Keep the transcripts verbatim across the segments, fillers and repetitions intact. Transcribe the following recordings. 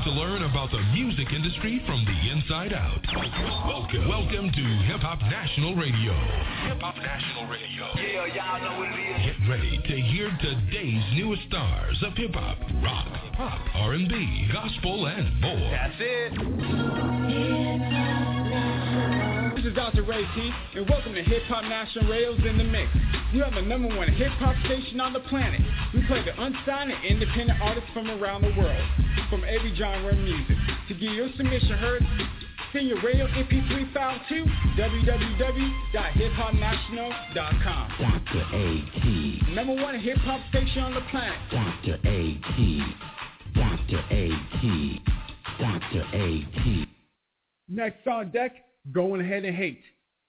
to learn about the music industry from the inside out. Welcome, welcome to Hip Hop National Radio. Hip Hop National Radio. Yeah, y'all know what it is. Get ready to hear today's newest stars of hip hop, rock, pop, R and B, gospel, and more. That's it. This is Doctor Ray T, and welcome to Hip Hop National Radio's In the Mix. You have the number one hip hop station on the planet. We play the unsigned and independent artists from around the world, from every genre of music. To get your submission heard, send your radio M P three file to w w w dot hip hop national dot com. Doctor A T. Number one hip hop station on the planet. Doctor A T. Doctor A T. Doctor A T. Next on deck, Going Ahead and Hate.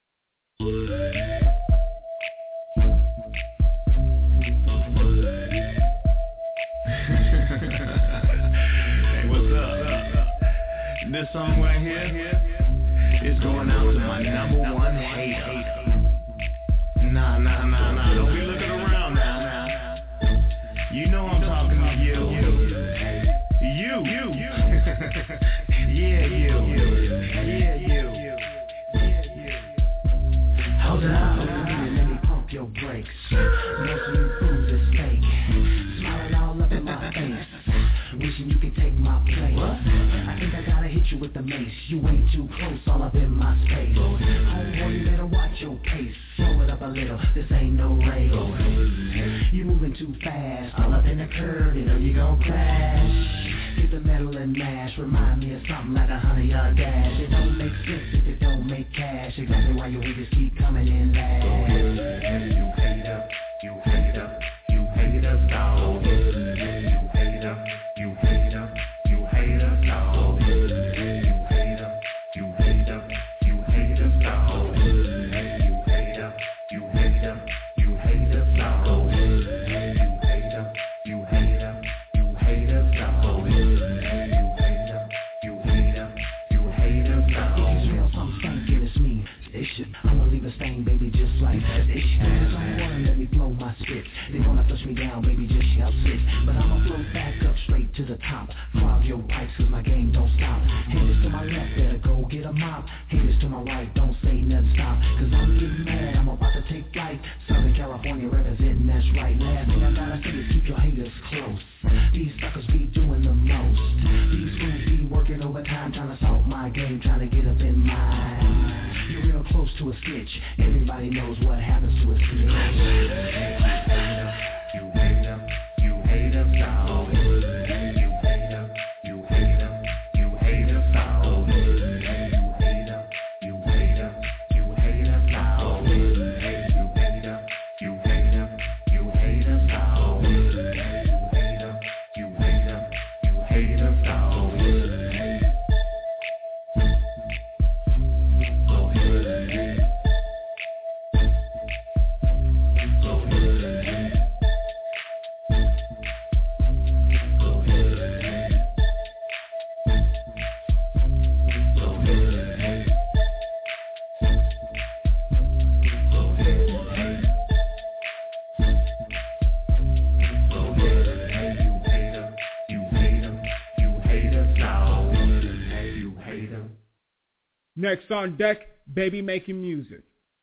Hey, what's up? This song right here is going out to my number one hater. Nah, nah, nah, nah. Don't be looking around now. now. You know I'm talking to you. You. You. Yeah, you. Yeah, you. Hold up, let me pump your brakes. Most of you fools is fake. Smiling all up in my face. Wishing you could take my place. I think I gotta hit you with the mace. You ain't too close, all up in my space. Homeboy, you better watch your pace. Slow it up a little, this ain't no race. You moving too fast, all up in the curve, you know you gon' crash. Hit the metal and mash, remind me of something like a hundred yard dash. It don't make sense if it don't make cash. Exactly why you haters keep coming in last. You hater, you hater, you hater, dog. You hater, you hater, you hater, dog. You hater, you hater, you hater, dog. You hater, you hater, you hater, dog. You hater, you hater, you hater, dog. You hater, you hater, you hater, dog. If you smell something stinking, it's me. It should, I'ma leave a stain, baby, just like that. It should. Don't wanna let me blow my spit. They wanna flush me down, baby, just yell sit. But I'ma float back up straight to the top. Clog your pipes, cause my game don't stop. Haters to my left, better go get a mop. Haters to my right, don't say nothing, stop. Cause I'm getting mad, I'm about to take flight. Southern California representing, that's right. Last thing I gotta say is keep your haters close. These suckers be doing the most. These fools be working overtime, trying to solve my game, trying to get up in mine. You're real close to a snitch. Everybody knows what happens to a snitch. You hater, you hater, dog. You hater, you hater, you hater, dog. You hater, you hater, you hater, dog. You hater, you hater, you hater, dog. You hater, you hater, you hater, dog. Next on deck, Baby Making Music.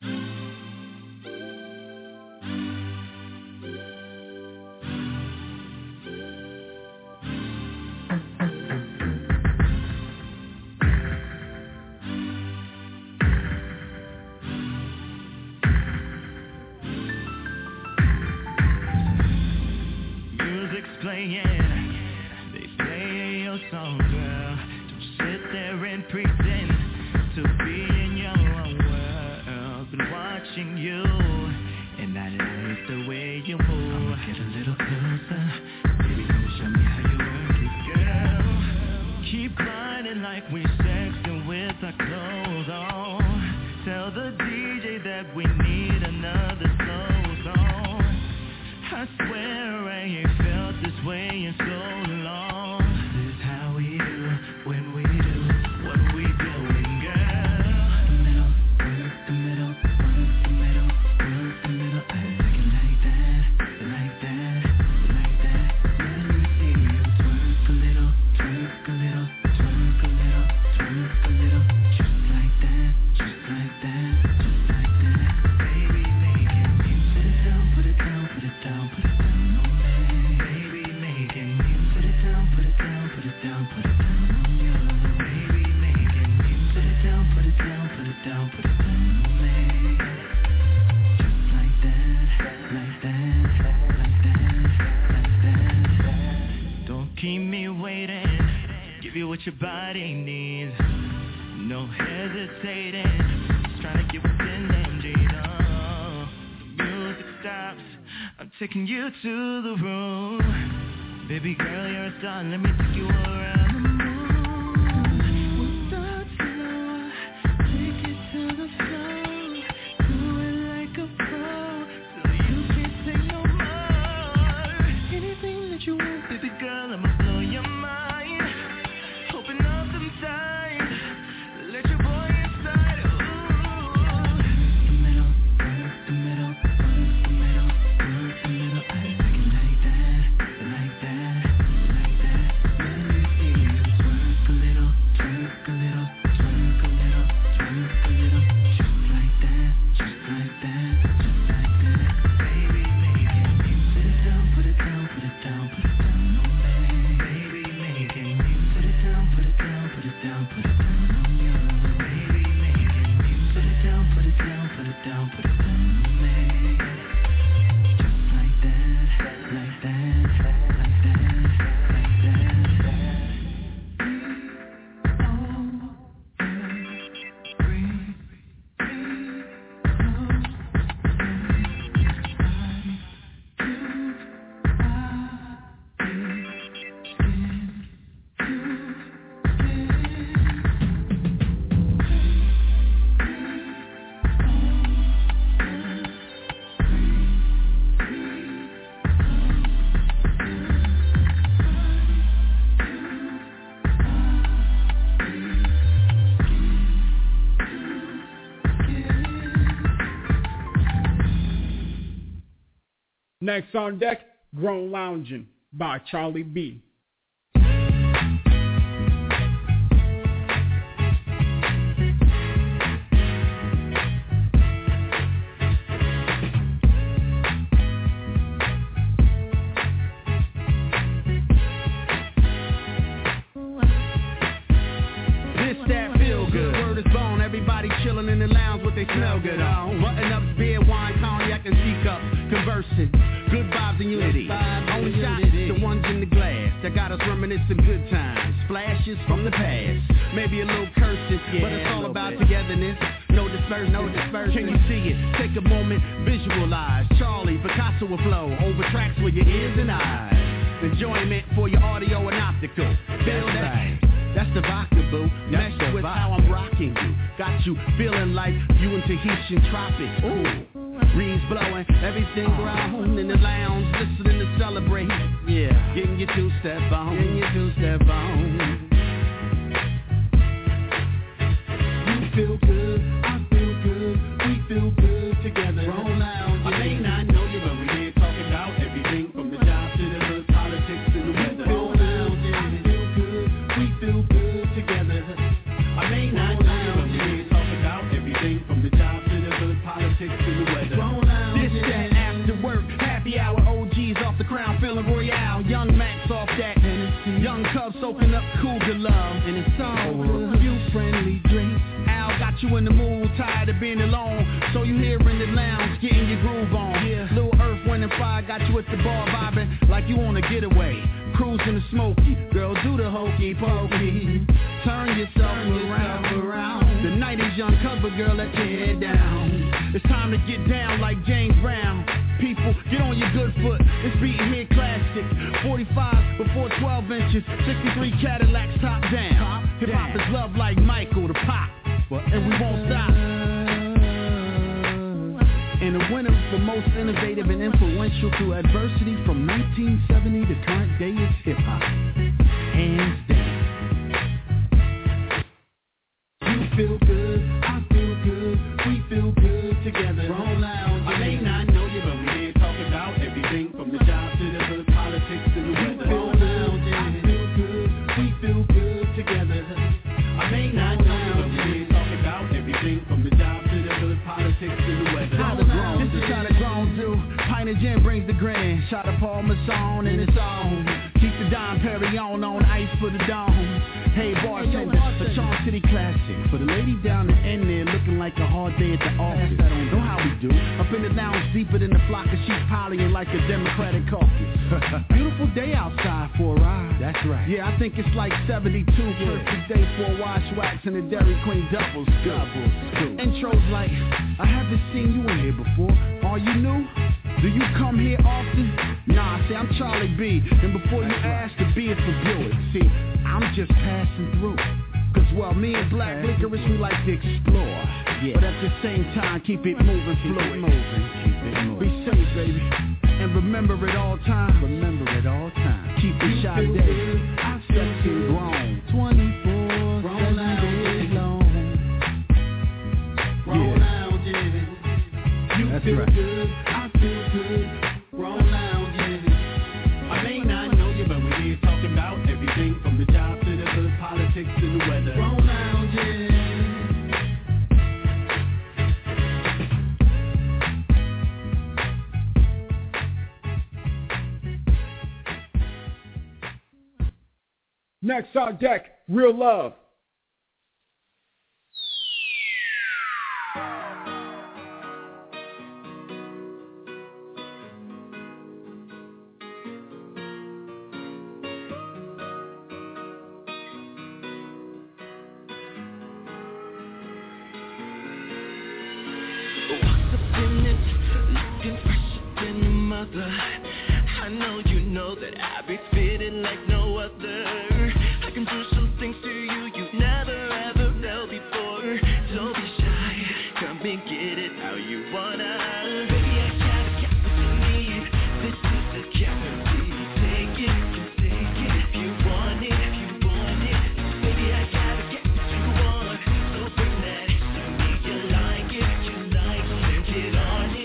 Music's playing, they play your song, girl. Don't sit there and pretend to be in your own world. Been watching you, and I like the way you move. I'ma get a little closer, baby, come show me how you work it, girl. Keep grinding like we sexing with our clothes on. Tell the D J that we need another slow song. I swear I ain't felt this way in so long. This is how we do when we do what we doing, girl. The middle, work the middle, work the middle, work the middle. I like it like that, like that, like that. Let me see you twerk a little, twerk a little, what your body needs. No hesitating, just trying to get within them jeans. Oh, the music stops, I'm taking you to the room. Baby girl, you're a star, let me take you around the moon. We'll start slow, take it to the floor. Do it like a pro, till you can't take no more. Anything that you want, baby girl, I'ma blow your mind. Open up them times, let your boy inside. Ooh. The middle, work the middle, work the middle, work the middle. I like it like that, like that, like that. Let me see you twerk a little, twerk a little, twerk a little, twerk a little. Just like that, just like that, just like that. Baby, make it music. Put it down, put it down, put it down, put it down on me. Baby, make it music. Put it down, put it down, put it down, put it down on you. Baby, make it music. Put it down, put it down, put it down, put it down on me. Just like that, like that, like that, like that. Next on deck, Grown Loungin' by Charlie B. This that feel good. Word is bone. Everybody chillin' in the lounge with they smell good on. Button ups, beer, wine, cognac, and teacups. Conversing. Good vibes and unity. Only shots, the ones in the glass that got us reminiscing good times. Flashes from the past. Maybe a little curses, yeah, but it's all about bit. Togetherness. No dispersion, no dispersion. Can you see it? Take a moment, visualize. Charlie, Picasso will flow over tracks with your ears and eyes. Enjoyment for your audio and optical. Feel that? Right. That's the vodka, boo. Mesh with vodka. How I'm rocking you. Got you feeling like you in Tahitian tropics. Ooh. Breeze blowing, everything ground in the lounge, listening to celebrate. Yeah, getting your two-step on, getting your two-step on. You feel good, I feel good, we feel good together. Grown lounge. I may not know you, but we here talking about everything from the job to the hood, politics to the weather. Grown lounge, I feel good, we feel good together. I may not know you, but we here talking about everything from the job to the hood, politics to the weather. This, that, after work, happy hour, O Gs off the crown, feeling royale. Young Max off that, young Cubs soaking up Cougar love. And it's all good, few friendly drinks. Al got you in the mood, tired of being alone. So you here in the lounge, getting your groove on. Yeah. Little Earth, Wind and Fire got you at the bar vibing like you on a getaway. Cruising the smoky, girl do the hokey pokey. Turn yourself around, around. The night is young, cover girl, let your head down. It's time to get down like James Brown. People, get on your good foot. This beat here classic. forty-five before twelve inches. sixty-three Cadillacs top down. Hip hop is love like Michael the Pop. And we won't stop. And the winner for most innovative and influential through adversity from nineteen seventy to current day is hip hop. Hands down. You feel good, I feel good, we feel good together. Grown lounge. I may not know you, but we here talking about everything from the job to the hood, politics to the weather. Grown lounge. I feel good, we feel good together. I may not know you, but we here talking about everything from the job to the hood, politics to the weather. How the grown, this is how the grown do. Pint of gin brings the grin. Shot of Paul Masson and it's on. Keep the Dom Perignon on ice for the dome. Hey bartender, a Charm City classic. For the lady down the end there looking like a hard day at the office. Know how we do. Up in the lounge deeper than the flock of sheep polying like a Democratic caucus. Beautiful day outside for a ride. That's right. Yeah, I think it's like seventy-two. Perfect day for a wash wax and a Dairy Queen double scoop. Intros like, I haven't seen you in here before. Are you new? Do you come here often? Nah, see, I'm Charlie B. And before you ask, the B is for Buick. See, I'm just passing through. Cause while me and Black Licorice, we like to explore. Yeah. But at the same time, keep it moving, fluid. Keep it moving. Be safe, baby. And remember at all times. Remember at all times. Keep it shy day. Sexy and grown. twenty-four, seven days long. Grown lounges. You That's feel right. good. I feel good. Grown lounges. I may not know you, but we're here talking about everything from the job to the hood, politics to the weather. Grown lounges. Next on deck, Real Love. I know you know that I be feeling like no other. I can do some things to you you never ever felt before. Don't be shy, come and get it how you wanna. Baby, I gotta get what you need. This is the guarantee. Take it, you take it if you want it, if you want it. Baby, I gotta get what you want. So bring that to me. You like it, you like it, then get on it.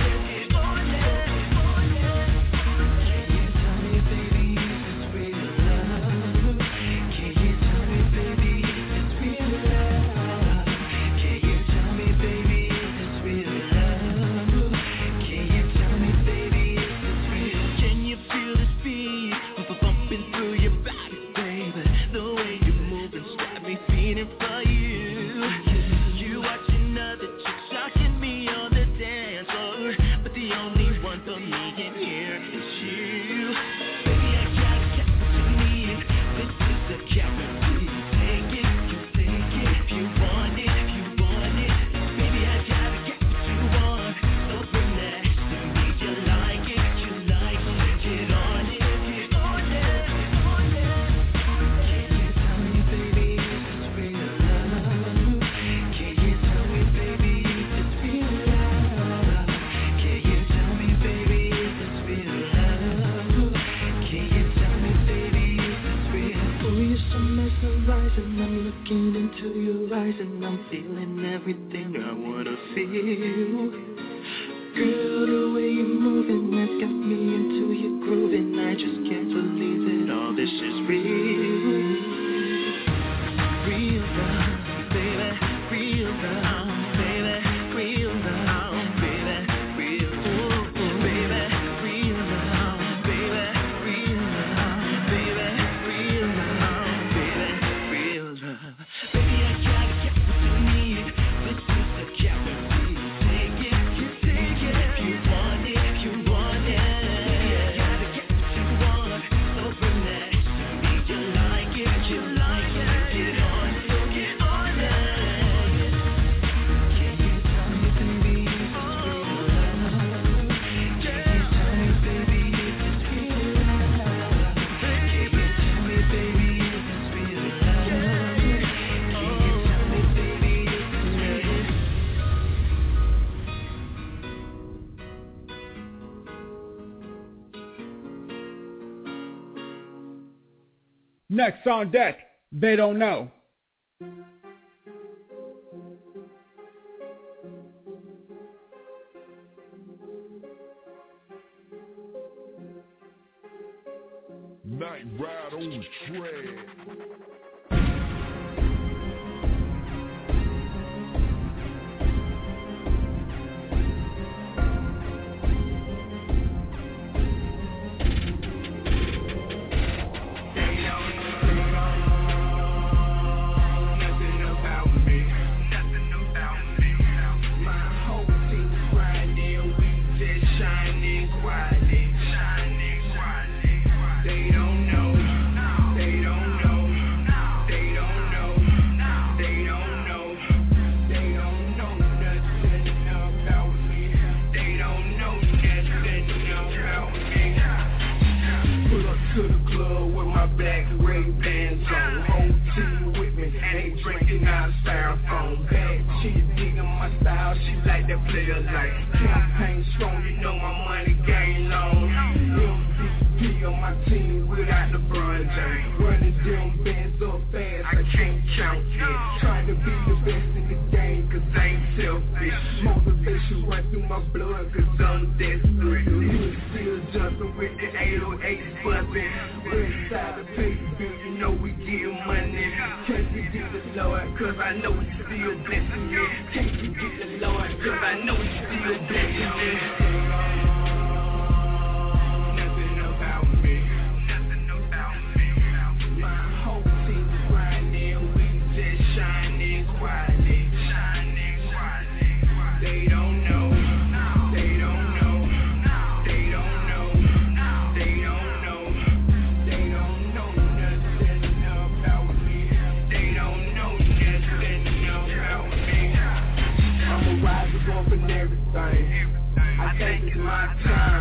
Next on deck, They Don't Know. Night ride on the track. drinking out of styrofoam bag. She digging my style, she like that player like campaign strong, you know my money game long. M V P on my team without the LeBron James. Running them bands so fast, I can't count it. Trying to be the best in the game, cause I ain't selfish. Motivation run through my blood, cause I'm desperate. You still jumping with the eight oh eight buzzing. West side of paper bill, you know we get money. Can't forget the Lord, cause I know He's still blessing me. Can't forget the Lord, cause I know He's still blessing me. Nothing about me, nothing about me. My whole team is grinding, we just shining quietly, shining quietly. They don't know, they don't know, they don't know, they don't know, they don't know nothing about me. They don't know nothing about me. I'm a rise above and everything. I think it's my time.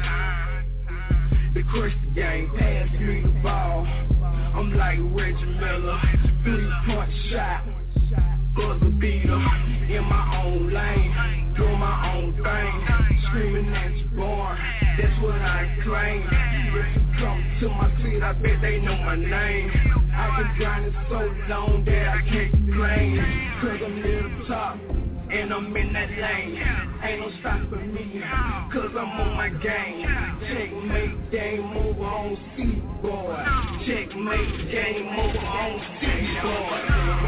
The Christian game, pass me the ball. I'm like Reggie Miller, three-point shot, buzzer beater, in my own lane, doing my own thing, screaming at your born, that's what I claim. If you come to my city, I bet they know my name. I've been grinding so long that I can't complain, cause I'm near the top. And I'm in that lane, ain't no stopping me, cause I'm on my game. Checkmate, game over on Seaboard. Checkmate, game over on Seaboard.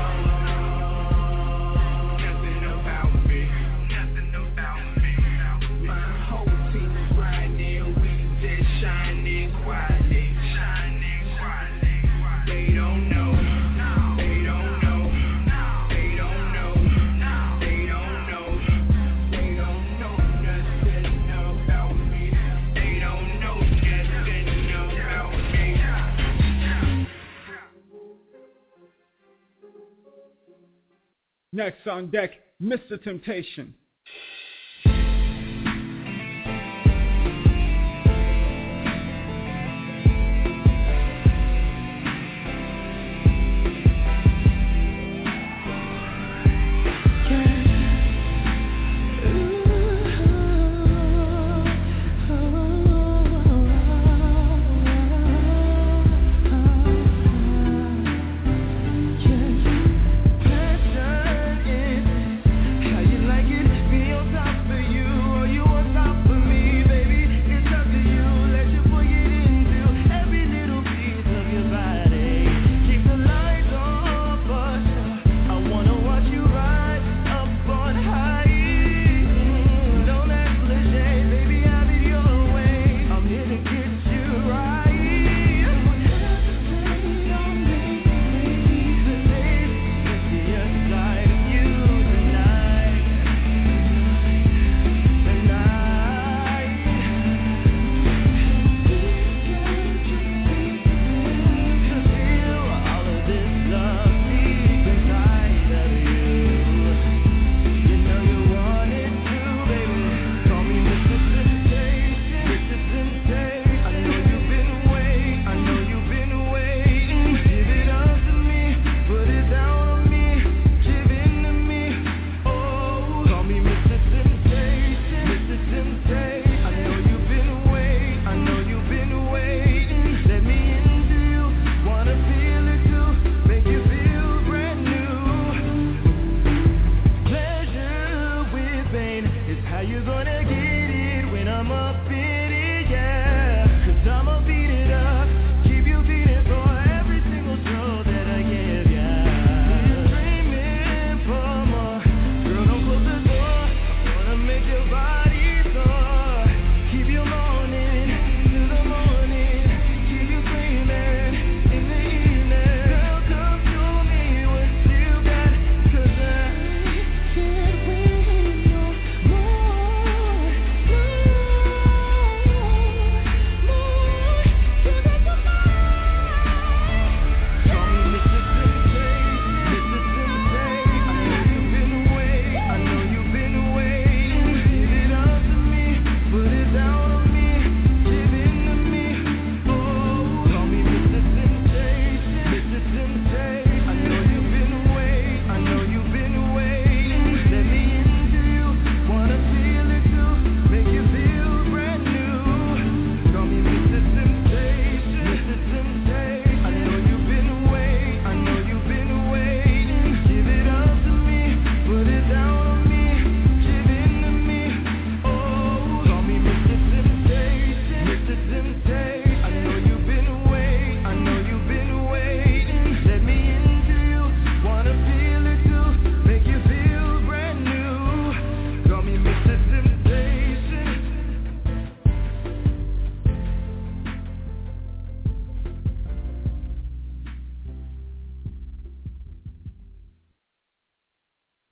Nothing about me, nothing about me. My whole team is grinding, we just shining quietly, shining quietly. They don't know. Next on deck, Mister Temptation. How you like it?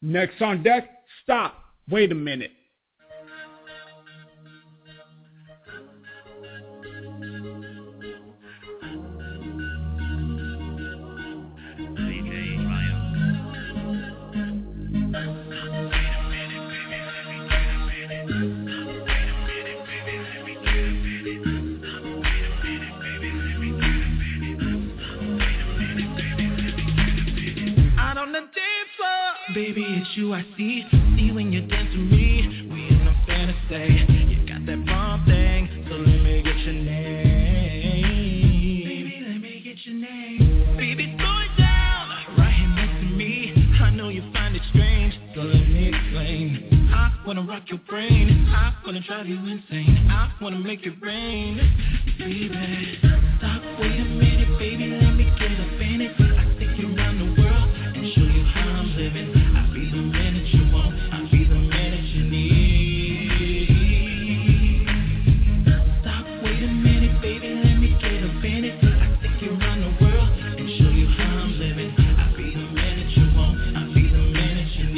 Next on deck, Stop. Wait a minute. Baby, it's you I see. See when you dance with me. We in a fantasy. You got that bomb thing. So let me get your name. Baby, let me get your name. Baby, slow it down. Right here next to me. I know you find it strange. So let me explain. I wanna rock your brain. I wanna drive you insane. I wanna make it rain. Baby, stop, wait a minute, baby. Let me get a minute. I take you around the world and show you how I'm living. I'll be the minute you want, I'll be the minute you need. Stop, wait a minute, baby, let me get a minute. I'll take you around the world and show you how I'm living. I'll be the minute you want, I'll be the minute you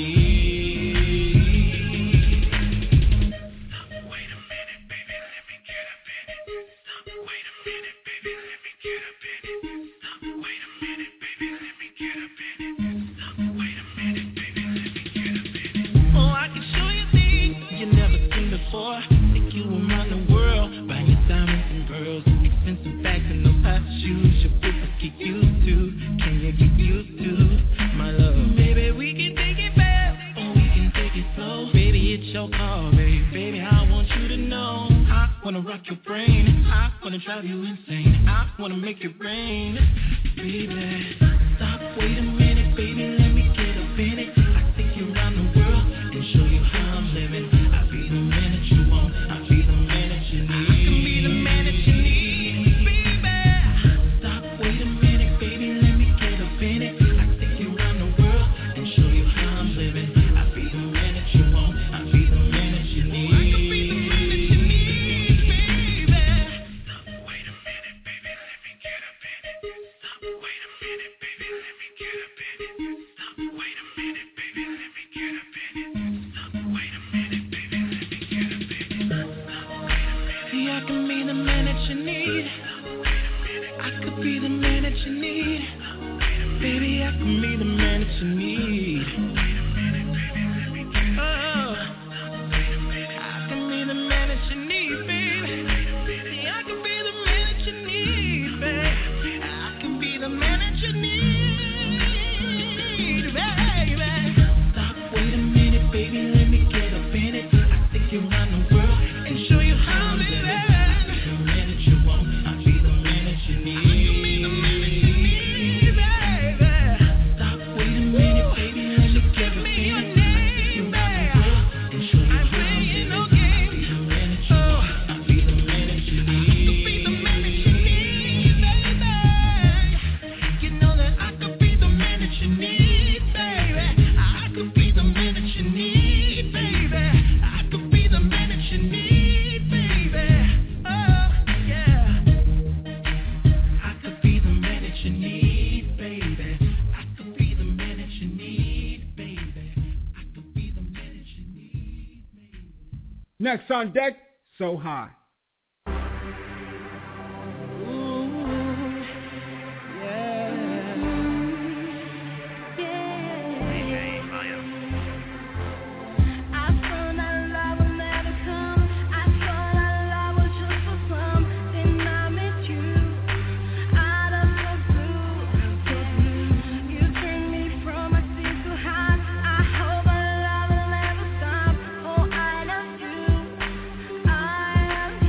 need. Stop, wait a minute, baby, let me get a minute. Stop, wait a minute, baby, let me get a minute. Stop, wait a minute, baby, let me get a minute. Stop, wait a minute, baby, let me get a minute. Oh, I can show you things you never seen before. Take you around the world, buy you diamonds and pearls, expensive bags and those hot shoes your boobs get used to. Can you get used to my love? Baby, we can take it fast, or we can take it slow. Baby, it's your call, baby. Baby, I want you to know I wanna rock your brain. I wanna drive you insane. I wanna make it rain. Baby, stop, wait a minute, baby, let me get a minute. I take you around the world and show you how I'm living. I'll be the minute you want, I'll be the minute you need. I can be the minute you need, baby. Stop, wait a minute, baby, let me get a minute. I take you around the world and show you how I'm living. I'll be the minute you want, I'll be the minute you need. I can be the minute you need, baby. Stop, wait a minute, baby, let me get a minute. Stop, wait a minute, baby, let me get a minute. Stop, wait a minute, baby, let me get a minute. Stop, wait a minute, baby, let me get a minute. See, I can be the minute you need. I could be the minute you need. Baby, I can be the minute you need. Oh, I can be the minute you need, baby. See, I can be the minute you need, baby. I can be the minute you need, baby. Stop, wait a minute, baby, let me get a minute. I take you around the world and show you how I'm living. I'll be the minute you want, I'll be the minute you need. I can be the minute you need, baby. Stop, wait a minute, baby, let me get a minute. I take you around the world and show you how I'm living. I'll be the minute you want, I'll be the minute you need. I could be the minute you need, baby. You know that I could be the minute you need, baby. I could be the minute you need, baby. I could be the minute you need, baby. Oh, yeah. I could be the minute you need, baby. I could be the minute you need, baby. I could be the minute you need, baby. Next on deck, So High. I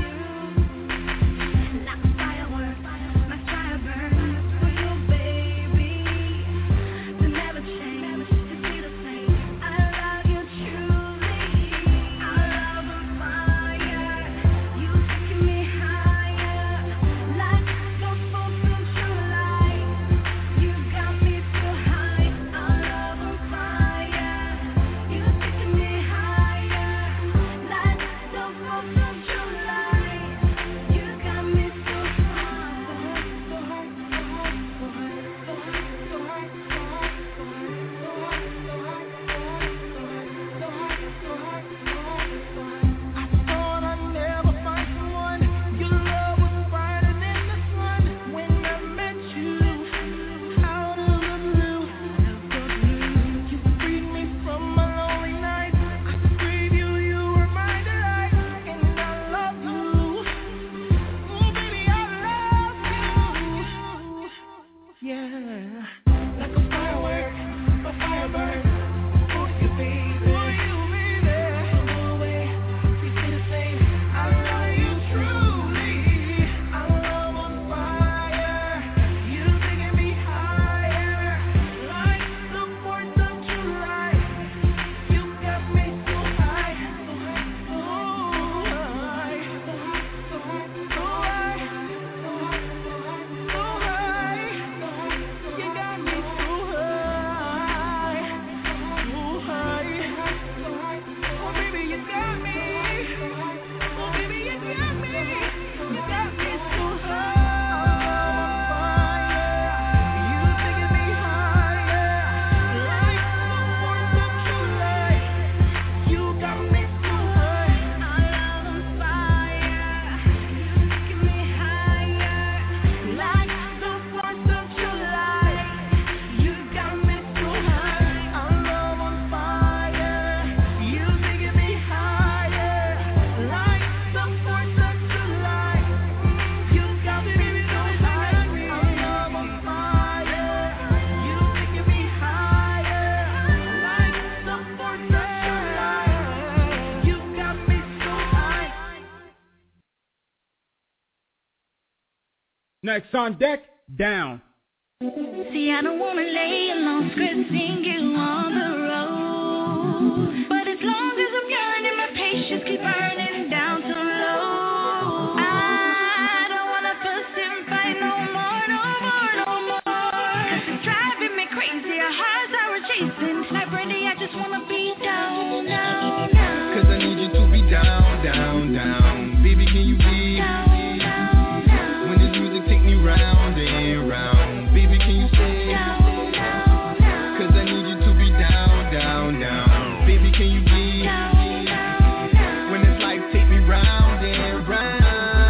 Next on deck, Down. See, I don't wanna lay along stressing you on the road, but as long as I'm yearning, my patience keep burning down to low. I don't wanna fuss and fight no more, no more, no more, 'cause it's driving me crazy. Our hearts are chasing. Like Brandy, I just wanna be down, down, down. 'Cause I need you to be down, down, down. Baby, can you be down, down, down. When this music take me round and round? Baby, can you stay down, down, down. 'Cause I need you to be down, down, down. Baby, can you be down, down, down. When this life take me round and round?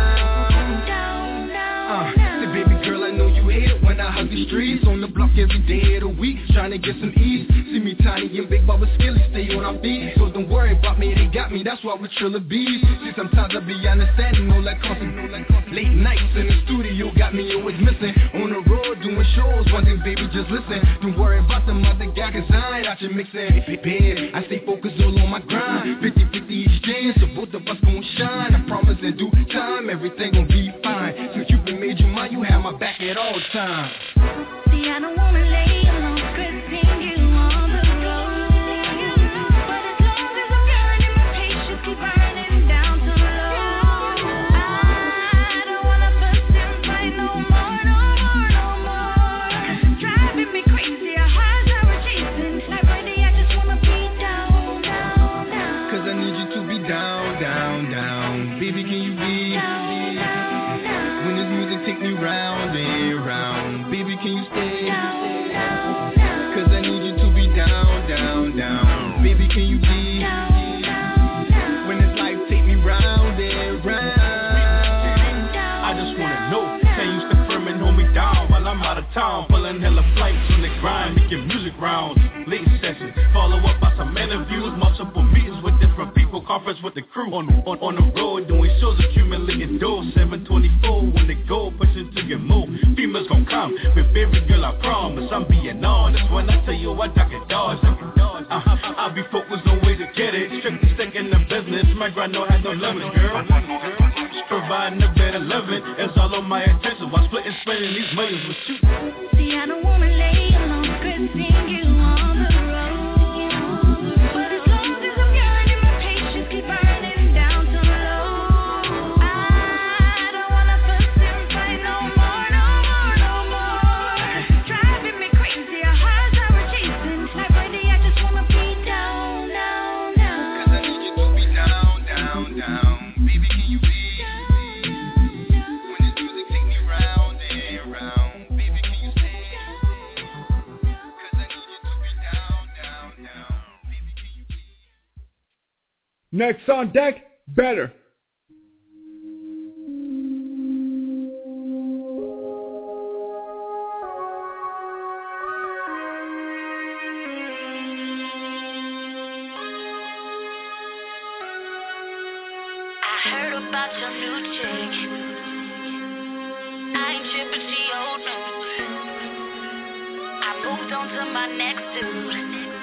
Down, down, Uh, down. say, baby girl, I know you hate it when I hug the streets on the block every day of the week, trying to get some ease. See me tiny and big, but with skilly, stay on our feet. So don't worry about me, they got me. That's why we're Triller Bees. See, sometimes I be understanding, no like constant, no like constant. Late nights in the studio got me always missing. On the road doing shows, one thing, baby, just listen. Don't worry about the other guy, 'cause I ain't out your mixing. Prepared, I stay focused all on my grind. fifty fifty exchange, so both of us gon' shine. I promise in due time, everything gon' be fine. Since you've been made you mine, you have my back at all times. See, I don't wanna lay along stressing you on the road, but as long as I'm yearning, my patience keep burning down to low. I don't wanna fuss and fight no more, no more, no more, 'cause it's driving me crazy. Our hearts are chasing. Like Brandy, I just wanna be down, down, down. 'Cause I need you to be down, down, down. Baby, can you be down, down, down. When this music take me round and round? Baby, can you stay Down, down, down. 'Cause I need you to be down, down, down. Baby, can you be Down, down, down. When this life take me round and round? I just wanna know, can you stay firm and hold me down while I'm out of town, pulling hella flights on the grind, making music rounds, late sessions, follow up by some interviews, multiple meetings with different people, conference with the crew, on on, on the road doing shows, accumulating dough, seven twenty-four when they go, pushing to get more, females gon' come, with baby girl I promise, I'm being honest, when I tell you I duck it dodge, uh, I'll be focused on ways to get it, strictly sticking to business, my grind don't have no limits, girl. Providing a better living is all on my attention while splitting, spending these millions with you. See, I don't wanna lay along stressing you on the road, but as long as I'm yearning, my patience keep burning down to low. I don't wanna fuss and fight no more, no more, no more, 'cause it's driving me crazy. Our hearts are chasing. Like Brandy, I just wanna be down, down, down. 'Cause I need you to be down, down, down. Baby, can you be when this music take me round and round? Baby, can you stay? 'Cause I need you to be down, down, down. Baby, can you be? Next on deck, Better. I heard about your new chick. I ain't tripping, she old news. I moved on to my next dude.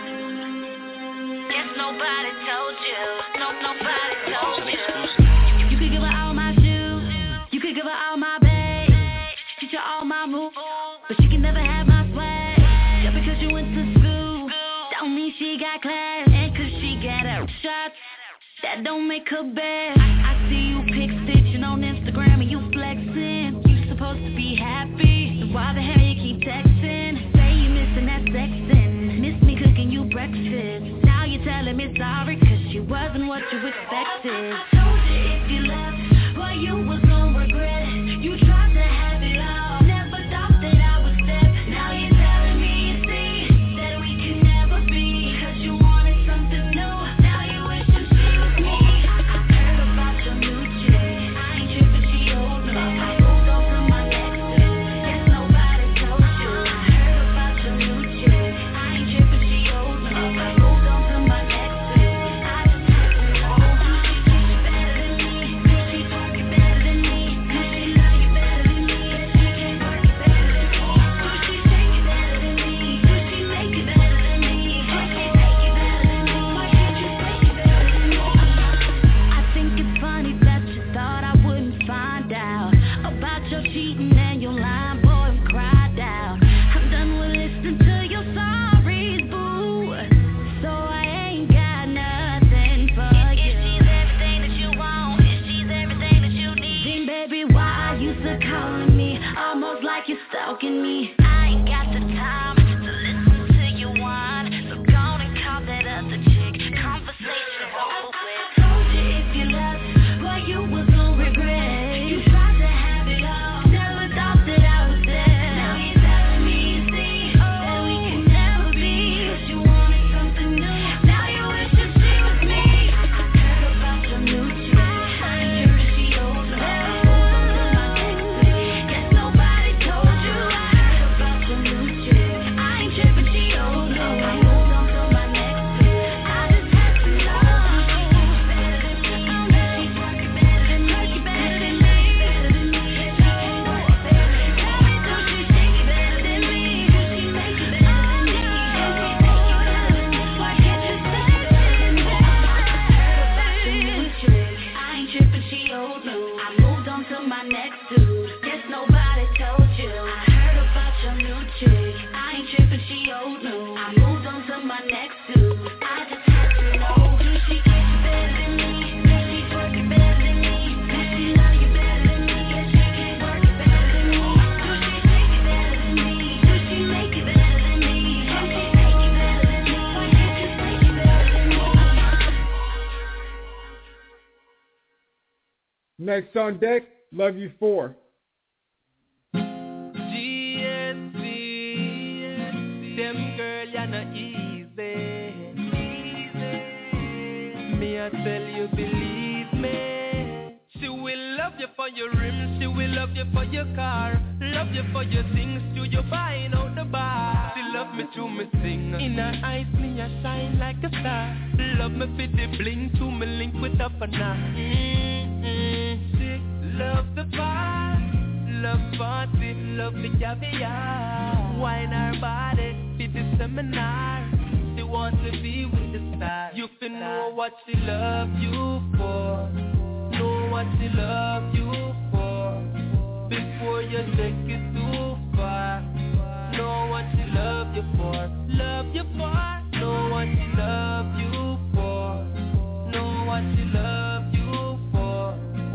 Guess nobody told you. No, nobody told you. You could give her all my shoes. You could give her all my bags. Teach her all my moves. But she can never have my swag. Just because you went to school don't mean she got class. And 'cause she got out shots, that don't make her bad. I, I see you pic stitching on Instagram and you flexing. You supposed to be happy, so why the hell you keep texting? Say you missing that sexing, miss me cooking you breakfast. Now you're telling me sorry 'cause she wasn't what you expected. I, I told you if you left, boy, you was gonna regret it. You tried to have it all, never thought that I would step. Now you're telling me you see that we can never be, 'cause you wanted something new. Now you wish you see me. I, I heard about your new chick. I ain't tripping, she old news. I moved on to my next dude. Guess nobody told you. I heard about your new chick. I ain't tripping, she old news. I moved on to my next dude. I just had to know. Do she think she better than me? Does she work it better than me? Does she love you better than me? If she can't work it better than me, do she take it better than me? Does she make it better than me? Does she take it better than me? Why can't you take it better than me? I think it's funny that you thought I wouldn't find out about your cheating and your Wondering why are you still calling me, almost like you're stalking me. I ain't got the time to listen to you whine, so go and call that other chick. Conversation's over with. I told you if you love, boy, you was gonna regret. You tried to have it all, never thought that I was there. Now you're telling me you see that we could never be, 'cause you wanted something new. Now you wish that she was me. I heard about your new chick. I ain't sure she old enough. Guess nobody told you. I heard about your new chick. I ain't tripping, she old enough. I moved on to my next chick. I just had to know. She's better than me. She's working better than me. She better than me. Better than me. She can work it better than me. Tell me, do she shake it better than me? Do she make it better than me? Does she make it better than me? Why can't you say it better than me? I heard about your new chick. I ain't tripping, she old news. I moved on to my next dude. Guess nobody told you. I heard about your new chick. I ain't tripping, she old news. I moved on to my next dude. I just had to know. Do she get you better than me? Does she work it better than me? Does she love you better than me? Does she can work it better than me? Do she shake it better than me? Do she make it better than me? Can she take it better than me? Why can't you take it better than me? Next on deck, Love You For. G S C, them girl, you're not easy. Me, I tell you, believe me. She will love you for your rims, she will love you for your car, love you for your things, to your buying out the bar. She love me to me sing, in her eyes me I shine like a star. Love me for the bling, to me link with up and now. Mm-hmm. She love the bar, love party, love the caviar. Wine her body, for the seminar. She wants to be with the stars. You can know what she love you for, know what she love you for, before you take it too far. Know what she love you for, love you for. Know what she love you for, know what she love you for,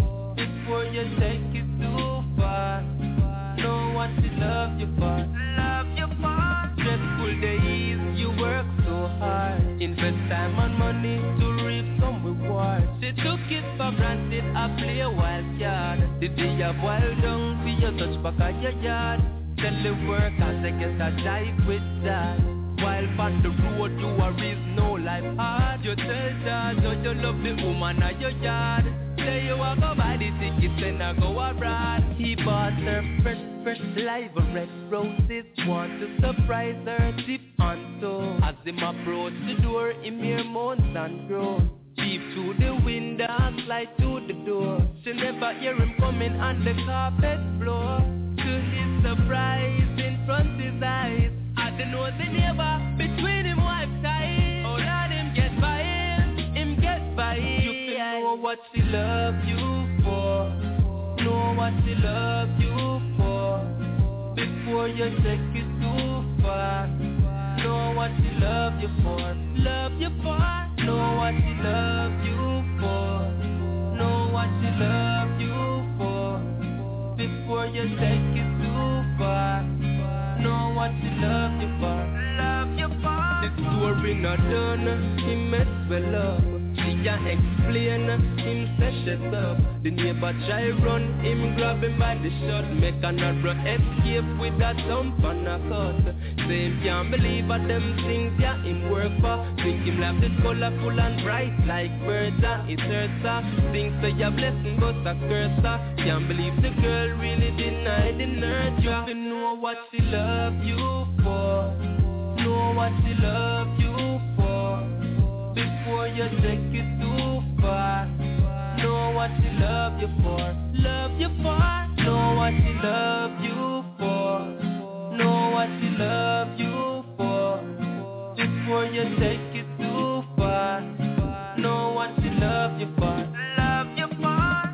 before you take it too far. Know what she love you for, love you for. Stressful days, you work so hard, invest time and money to reap some reward. She took it for granted, I play a wild card. The day you boil down, see you touch back at your yard. Tell the work and take it a jive with that. While on the road, you are is no life hard. You tell George, oh, you love the woman at your yard. Say you want to buy the tickets and I go abroad. He bought her fresh, fresh live red roses. Want to surprise her deep on toe. As him approach the door, him hear moans and groans. Peep through the window and slide to the door. She never hear him coming on the carpet floor. To his surprise, in front his eyes, I don't know the neighbor between him wife ties. Oh Lord, him get by him, him get by him. You can know what she love you for, know what she love you for, before you take it too far. Know what she love you for, love you for. Know what she love you for, know what she love you for, before you take it too far. Know what she love you for, love you for. The story not done, he mess well up. She can explain, him say shut up. The neighbor try run, him grab him by the shirt. Make another escape with a thump and a cut. Say him can't believe at them things, yeah, him work for. Think him life is colorful and bright like birds, and it's her. Think say a blessing but a curse. Can't believe the girl really denied the nurture. You can know what she love you for, know what she love you for, before you take it too far. Know what she love you for, love you for. Know what she love you for, know what she love you for, before you take it too far. Know what she love you for, love you for.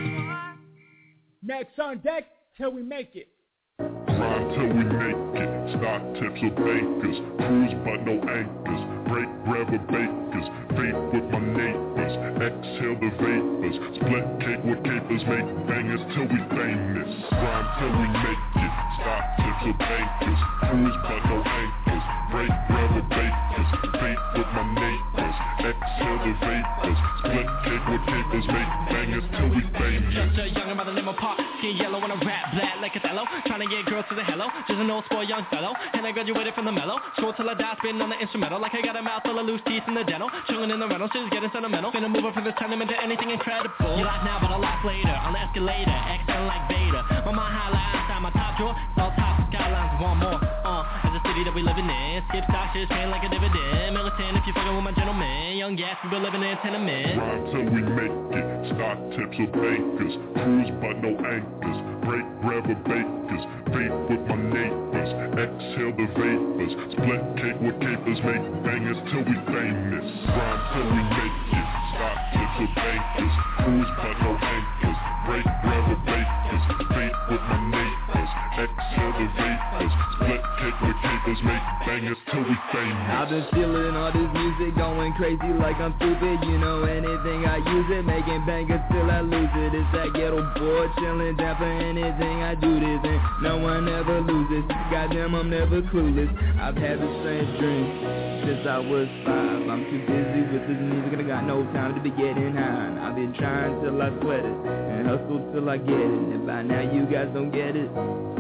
Next on deck, Till We Make It. Grind till we make it. stock tips or bankers, cruise but no anchors, break bread with bakers, vape with my neighbors, exhale the vapors, split cake with capers, make bangers till we famous, rhyme till we make it, stock tips or bankers, cruise but no anchors, break bread with bakers, vape with my neighbors, exhale the vapors, split cake with capers, make bangers till we famous. Just a youngin' by the limo park, skin yellow when I rap, black like Othello, trying to get girls to the hello, just an old spoiled young fellow, and I graduated from the mellow, school till I die, spitting on the instrumental, like I got a mouth full of loose teeth in the dental, chillin' in the rental, shit's getting sentimental, finna move up from this tenement to anything incredible. You laugh now, but I'll laugh later, on the escalator, excelling like Vader, my mind high like outside my top drawer, all top skylines, one more, uh, as a city that we living in, skip stock, shit's paying like a dividend, militant if you fucking with my gentleman, young gas, we been living in tenement. Rhyme till we make it, stock tips or bankers, cruise but no anchors, break bread with bakers, vape with my neighbors, exhale the vapors, split cake with capers, make bangers till we famous. Rhyme till we make it, stock tips or bankers, cruise but no anchors, break bread with bakers, vape with my neighbors, exhale the vapors, split cake with capers, make bangers till we famous. I've been feeling all this music, going crazy like I'm stupid, you know anything I use it, making bangers till I lose it. It's that ghetto boy chilling down for anything I do this, and no one ever loses. Goddamn, I'm never clueless. I've had the same dream since I was five. I'm too busy with this music and I got no time to be getting high. I've been trying till I sweat it and hustle till I get it. And by now you guys don't get it.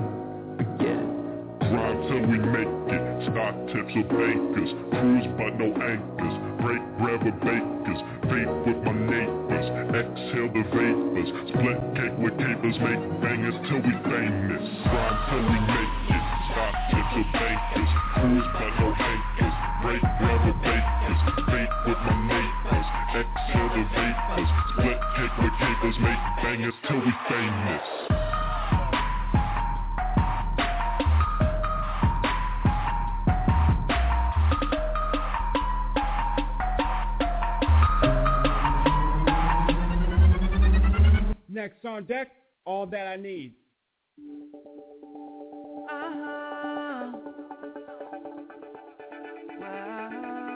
Forget it. Rhyme till we make it, stock tips or bankers, cruise but no anchors, break bread with bakers, vape with my neighbors, exhale the vapors, split cake with capers, make bangers till we famous. Rhyme till we make it, stock tips or bankers, cruise but no anchors, break bread with bakers, vape with my neighbors, exhale the vapors, split cake with capers, make bangers till we famous. Next on deck, All That I Need. Uh-huh. Wow.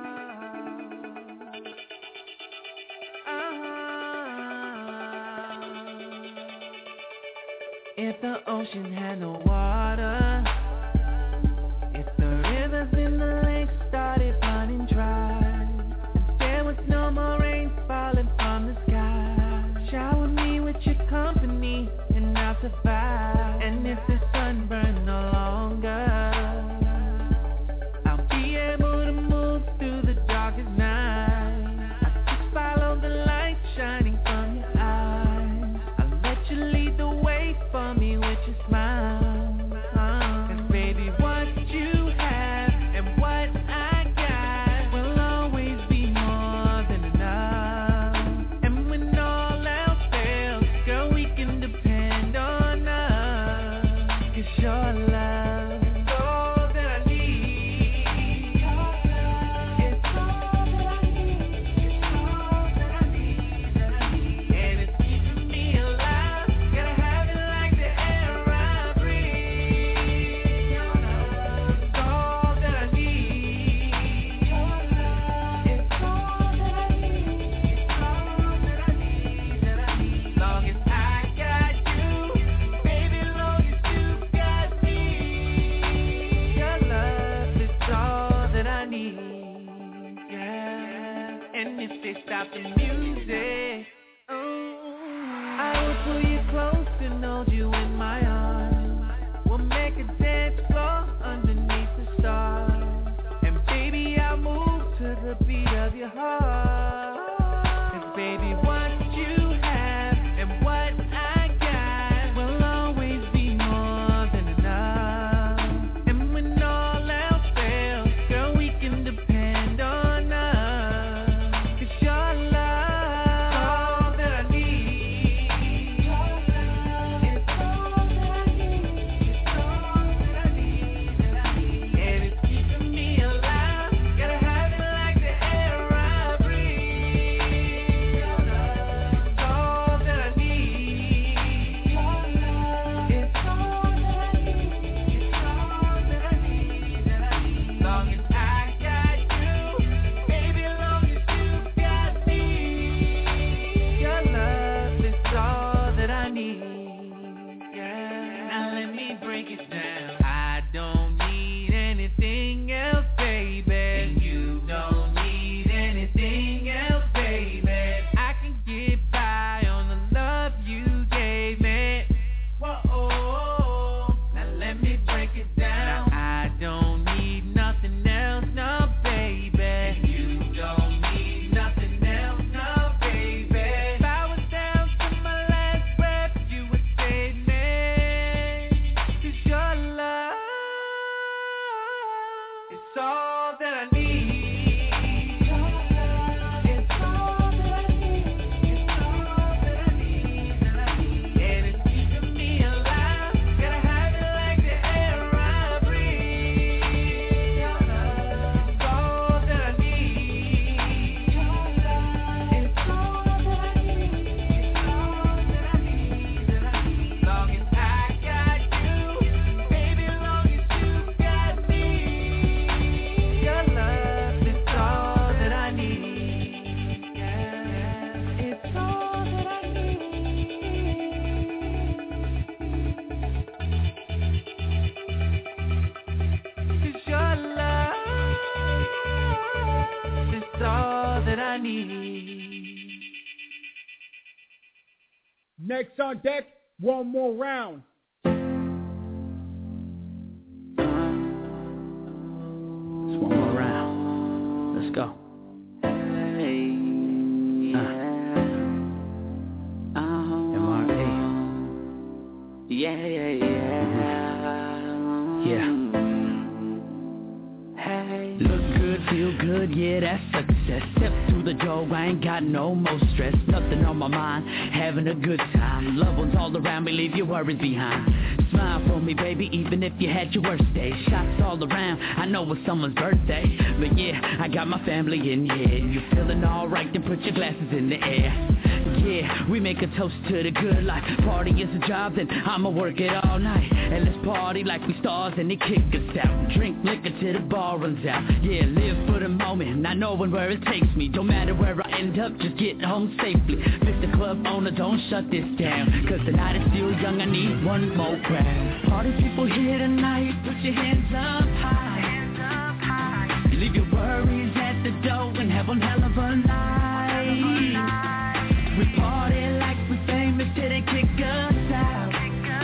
Uh-huh. If the ocean had no water, if the rivers in the lake started running dry, if there was no more rain falling from the sky, shower me with your company and I'll survive. And if the sun burns no longer, I'll be able to move through the darkest night. I just follow the light shining from your eyes. I'll let you lead the way for me with your smile. Cause baby, what you have and what I got will always be more than enough. And when all else fails, girl, we can depend on us. break it down. I don't need anything else, baby. And you don't need anything else, baby. I can get by on the love you gave me. Whoa, now let me break it down. Now I don't need nothing else, no, baby. And you don't need nothing else, no, baby. If I was down to my last breath, you would save me. 'Cause your love is all that I need. It's all that I need. It's all that I need, that I need. And it's keeping me alive. Gotta have it like the air I breathe. Your love is all that I need. Your love is all that I need. It's all that I need, that I need. Long as I got you, baby, long as you got me. Your love is all that I need. Yeah, it's all that I need. 'Cause your love is all that I need. Next on deck, one more round. It's one more round. Let's go. M R A. Yeah, yeah, yeah. Yeah. Hey. Look good, feel good, yeah, that's success. Step through the door, I ain't got no more stress. Nothing on my mind, having a good time. Loved ones all around me, leave your worries behind. Smile for me, baby, even if you had your worst day. Shots all around, I know it's someone's birthday. But yeah, I got my family in here. You feeling alright, then put your glasses in the air. Yeah, we make a toast to the good life. Party is a job, then I'ma work it all night. And let's party like we stars and they kick us out. Drink liquor till the bar runs out. Yeah, live for the moment, not knowing where it takes me. Don't matter where I end up, just get home safely. Mister Club owner, don't shut this down. 'Cause the night is still young, I need one more crowd. Party people here tonight, put your hands up high. Leave your worries at the door and have one hell of a night. We party like we famous till they kick us out.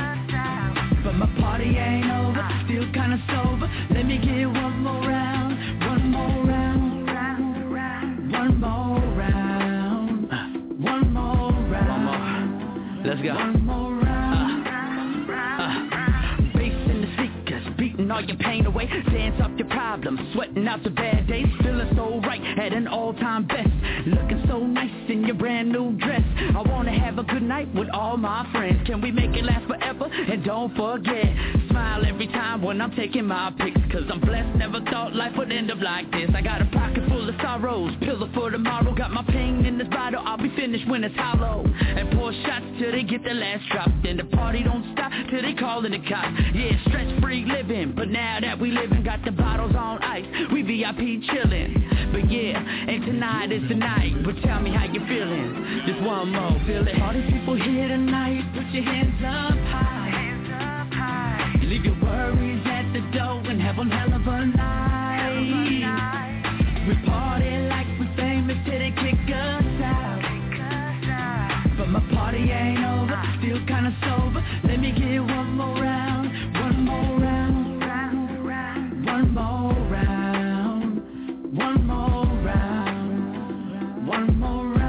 But my party ain't over, still kinda sober. Let me get one more round, one more round, one more round, one more round. One more. Let's go. One more round. Uh, uh, bass in the speakers, beating all your pain away. Dance off your problems, sweating out the bad days. Feeling so right at an all-time best. Looking so nice in your brand new dress. I wanna have a good night with all my friends. Can we make it last forever? And don't forget, smile every time when I'm taking my pics. 'Cause I'm blessed, never thought life would end up like this. I got a pocket full of sorrows, pillow for tomorrow. Got my pain in this bottle, I'll be finished when it's hollow. And pour shots till they get the last drop. Then the party don't stop till they callin' the cops. Yeah, stress-free living, but now that we living, got the bottles on ice. We V I P chillin'. But yeah, and tonight is the night. But tell me how you feeling. Just one more, feel it. Party people here tonight, put your hands up high. Leave your worries at the door and have one hell of a night. We party like we famous till they kick us out. But my party ain't over, still kinda sober. Let me get one more round, one more round, one more round, one more round, one more round.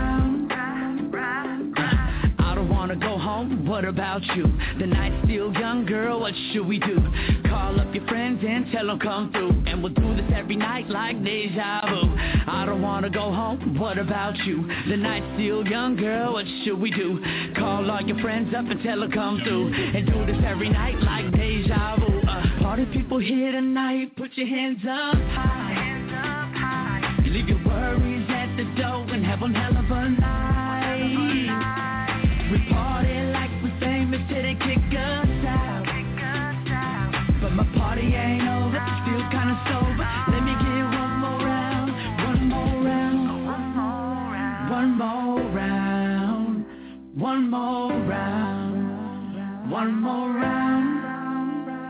I don't wanna go home, what about you? The night's still young, girl, what should we do? Call up your friends and tell them come through. And we'll do this every night like deja vu. I don't wanna go home, what about you? The night's still young, girl, what should we do? Call all your friends up and tell them come through. And do this every night like deja vu. uh, Party people here tonight, put your hands up high. Leave your worries at the door and have one hell of a night. We party like we famous till they kick us out. But my party ain't over, still kinda sober. Let me get one more round, one more round, one more round, one more round, one more round,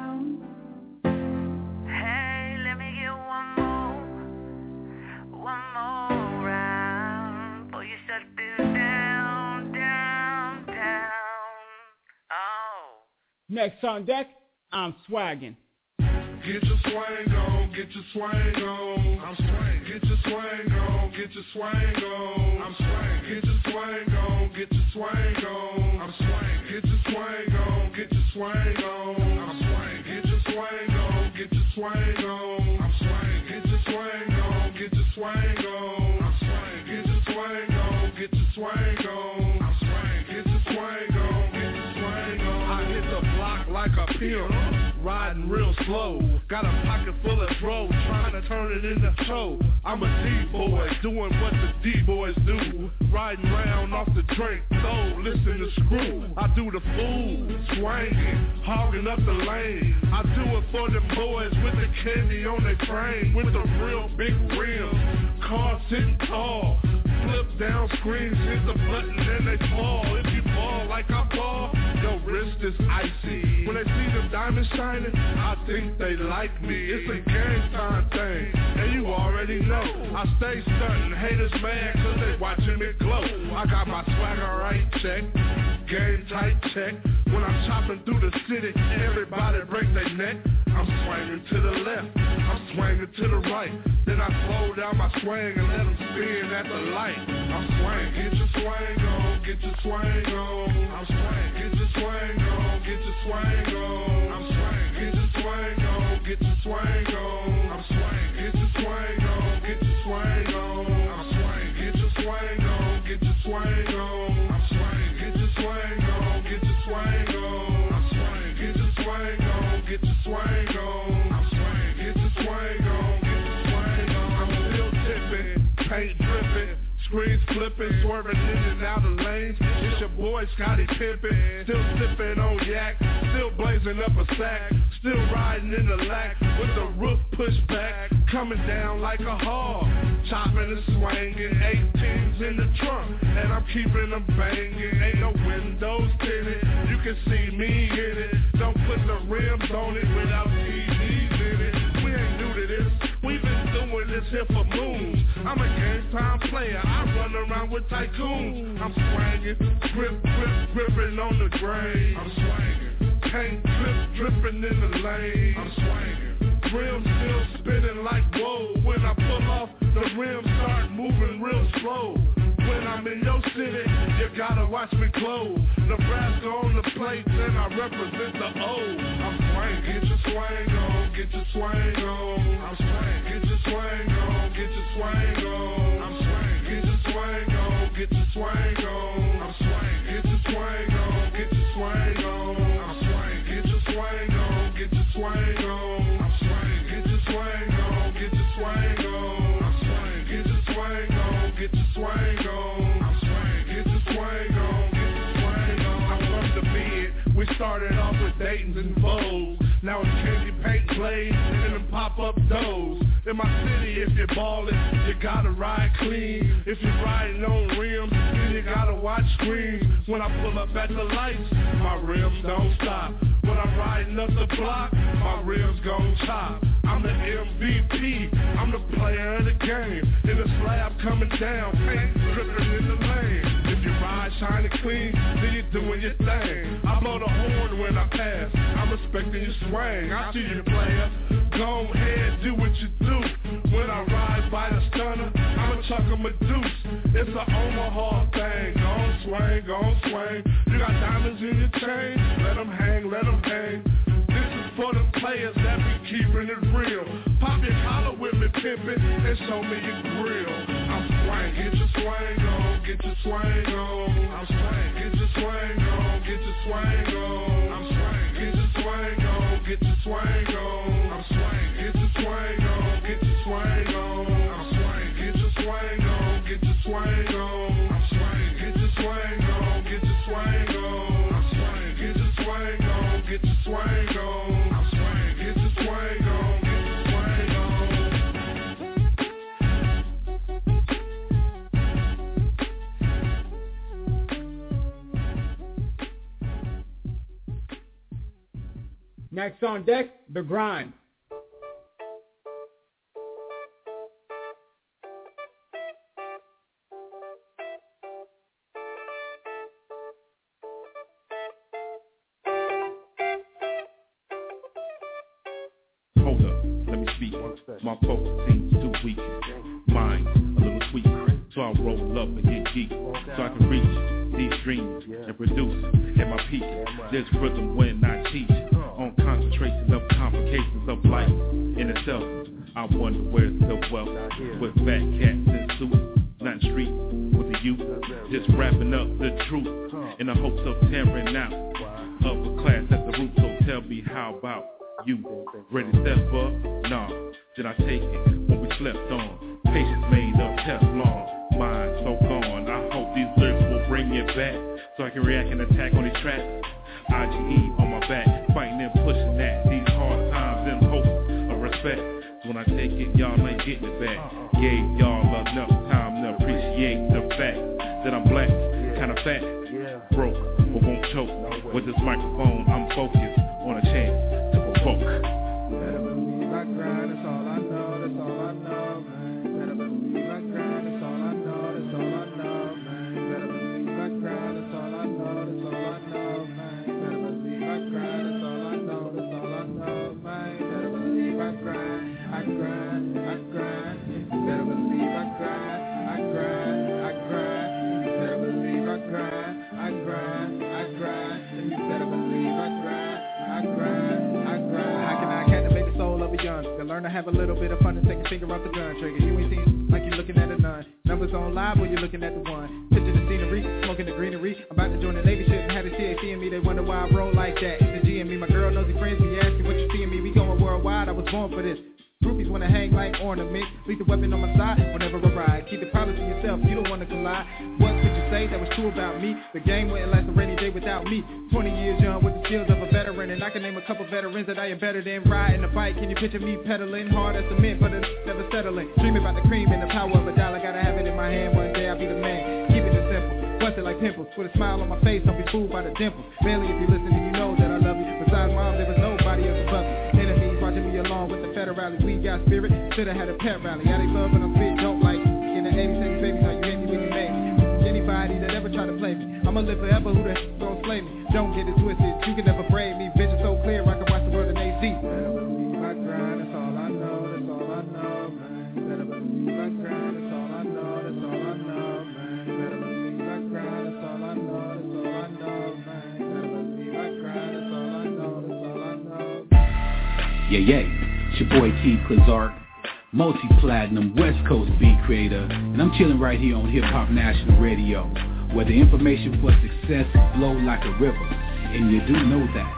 Next on deck, I'm swagging. Get your swang on, get your swang on. I'm swang. Get your swang on, get your swang on. I'm swang. Get your swang on, get your swang on. I'm swang. Get your swang on, get your swang on. I'm swang. Get your swang on, get your swang on. I'm swang. Get your swang on, get your swang on. I'm swang. Get your swang on, get your swang on. I'm swang. Get your swang on, get your swang on. I hit the block like a pimp, riding real slow. Got a pocket full of dro, trying to turn it into show. I'm a D-boy, doing what the D-boys do. Riding round off the drink, so listen to Screw. I do the fool, swanging, hogging up the lane. I do it for them boys with the candy on their frame, with the real big rims, cars sitting tall. Flip down screens, hit the button and they fall. If you fall like I fall, your wrist is icy. When they see them diamonds shining, I think they like me. It's a game time thing, and you already know. I stay stunting, haters mad cause they watching me glow. I got my swagger right check, game tight check. When I'm chopping through the city, everybody break their neck. I'm swinging to the left, I'm swinging to the right. Then I slow down my swing and let them spin at the light. I'm swing, get your swing on, get your swing on. I'm swing, get your swing on, get your swing on. I'm swing, get your swing on, get your swing on. I'm swing, get your swing on, get your swing on. I'm swing, get your swing on, get your swing on. I'm swing, get your swing on, get your swing on. I'm swing, get your swing on, get your swing on. I'm swing, get your swing on, get your swing on. I'm still tipping, paint dripping. Screens flipping, swerving in and out of lanes. It's your boy Scotty Pippen, still sipping on yak, still blazing up a sack, still riding in the lack with the roof pushed back, coming down like a hog, chopping and swinging, eighteens in the trunk, and I'm keeping them banging. Ain't no windows tinted, you can see me in it. Don't put the rims on it without T Vs in it. We ain't new to this, we've been doing this here for moons. I'm a game time player, I run around with tycoons. I'm swinging, grip, grip, gripping on the grave. I'm swinging, paint drip, dripping in the lane. I'm swinging, rims still spinning like whoa. When I pull off, the rims start moving real slow. When I'm in your city, you gotta watch me close. Nebraska on the plate, then I represent the O. I'm swinging, get your swing on, get your swing on. I'm swinging, get your swing on, get your swing on. I'm swinging, get your swing on, get your swing on. I'm swinging, get your swing on, get your swing on. I'm swinging, get your swing on, get your swing on. I'm swinging, get your swing on, get your swing on. I'm swinging, get your swing on, get your swing on. I'm swinging, get your swing on, get your swing on. I'm from the bed. We started off with Dayton's and Vogue. Now it's candy paint blades and them pop-up doors. In my city, if you're ballin', you gotta ride clean. If you're riding on rims, then you gotta watch screens. When I pull up at the lights, my rims don't stop. When I'm riding up the block, my rims gon' chop. I'm the M V P, I'm the player of the game. In the slab coming down, paint dripping in the lane. If you ride shiny clean, then you're doing your thing. I blow the horn when I pass, I'm respecting your swing. I see you, player. Go ahead, do what you do. When I ride by the stunner, I'ma chuck 'em a deuce. It's a Omaha thing. Gon' swing, gon' swing. You got diamonds in your chain, let 'em hang, let 'em hang. This is for the players that be keeping it real. Pop your collar with me, pimpin', and show me your grill. I'm swing, get your swing on, get your swing on. I'm swing, get your swing on, get your swing on. I'm swing, get your swing on, get your swing on. I'm swing, get your swing on, get your swing on. I'm swing, get your swing on, get your swing on. I'm swing, get your swing on, get your swing on. I'm swing, get your swing on, get your swing on. I'm swing, get your swing on, get your swing on. Next on deck, The Grind. speak. My focus seems too weak. Mine a little sweet, so I roll up and get geek, so I can reach these dreams and produce at my peak. There's rhythm when I teach on concentration of complications of life in itself. I wonder where's the wealth with fat cats and suits, not street with the youth, just wrapping up the truth in the hopes of tearing out upper class at the root. So tell me, how about you? Ready to step up? Nah, did I take it when we slept on? Patience made of Teflon, mind so gone. I hope these lyrics will bring it back, so I can react and attack on these tracks. I G E on my back, fighting and pushing at these hard times in hopes of respect. So when I take it, y'all ain't getting it back. Gave y'all enough time to appreciate the fact that I'm black, kinda fat, broke, but won't choke. With this microphone, I'm focused on a chance to provoke. Better believe I grind, that's all I know, that's all I know, man. Better believe I grind, that's all I know, that's all I know, man. Better believe I grind, that's all I know, that's all I know, man. Better believe I grind, that's all I know, that's all I know, man. Better believe I grind, I grind, I grind. Better believe I grind, I grind, I grind. Better believe I grind, I grind, I grind. You better believe I grind, I grind, I grind. How can I captivate the soul of a young? To learn to have a little bit of fun and take a finger off the gun trigger. You ain't seen like you're looking at a nun. Numbers on live or you're looking at the one. Picture the scenery, smoking the greenery. I'm about to join the Navy, shouldn't have the C A C in me. They wonder why I roll like that. It's the G in me, my girl nosy friends be asking what you see in me. We going worldwide, I was born for this. Groupies wanna hang like ornaments. Leave the weapon on my side whenever I ride. Keep the problems to yourself, you don't wanna collide. What could you say that was true about me? The game wouldn't last a rainy day without me. Twenty years young with the skills of a veteran, and I can name a couple veterans that I am better than. Riding a bike, can you picture me pedaling hard as cement, but it's never settling. Dreaming about the cream and the power of a dollar. Gotta have it in my hand, one day I'll be the man. Keep it just simple, busted like pimples. With a smile on my face, don't be fooled by the dimples. Barely if you listen, you know that I love you. Besides mom, there was nobody else above me. Enemies watching me along with the federale. We got spirit, should've had a pet rally. I they love and I'm spit, don't like it. In the eighties, eighties, babies, how you hate me when you made me. Anybody that ever try to play me, I'ma live forever, who the f*** gon' slay me? Don't get it twisted, you can never braid me. Vision so clear, I can watch the world in A Z. Better believe I grind, that's all I know, that's all I know, man. Better believe I grind, that's all I know, that's all I know, man. Better believe I grind, that's all I know, that's all I know, man. Better believe I grind, that's all I know, that's all I know. Yeah, yeah, it's your boy T. Clark, multi-platinum West Coast beat creator, and I'm chilling right here on Hip Hop National Radio, where the information for success flow like a river, and you do know that.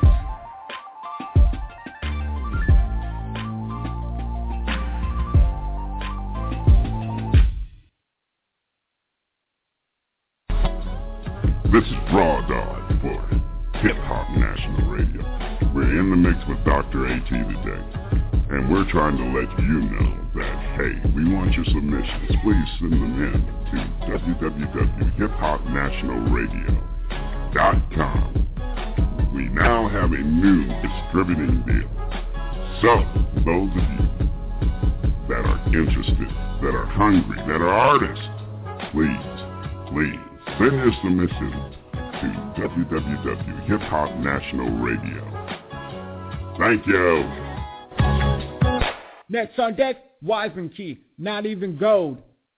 This is Raw Dog for Hip Hop National Radio. We're in the mix with Doctor A T today, and we're trying to let you know that, hey, we want your submissions. Please send them in to w w w dot hip hop national radio dot com. We now have a new distributing deal. So, those of you that are interested, that are hungry, that are artists, please, please, send your submissions to w w w dot hip hop national radio. Thank you. Next on deck, Wiseman Key, Not Even Gold.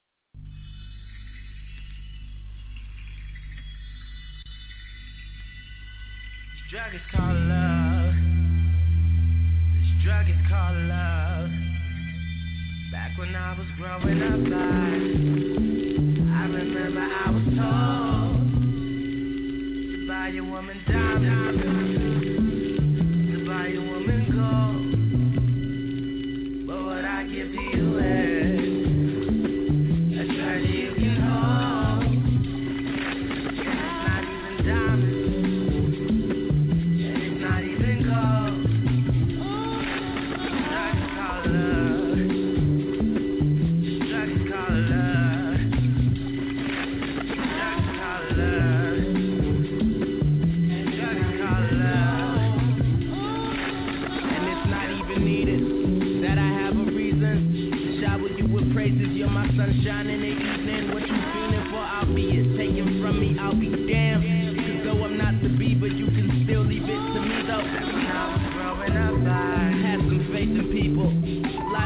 This drug is called love. This drug is called love. Back when I was growing up, I, I remember I was told to buy your woman diamonds, to buy your woman gold. But what I give to you is a treasure you can hold. And it's not even diamonds, and it's not even gold. This drug is called love. This drug is called love. This drug is called love. This drug is called love. And it's not even needed that I have a reason to shower you with praises. You're my sunshine in the evening. What you feeling for? I'll be it. Taken from me, I'll be damned. Cause though I'm not to be, but you can still leave it to me though. When I was growing up, I had some faith in people.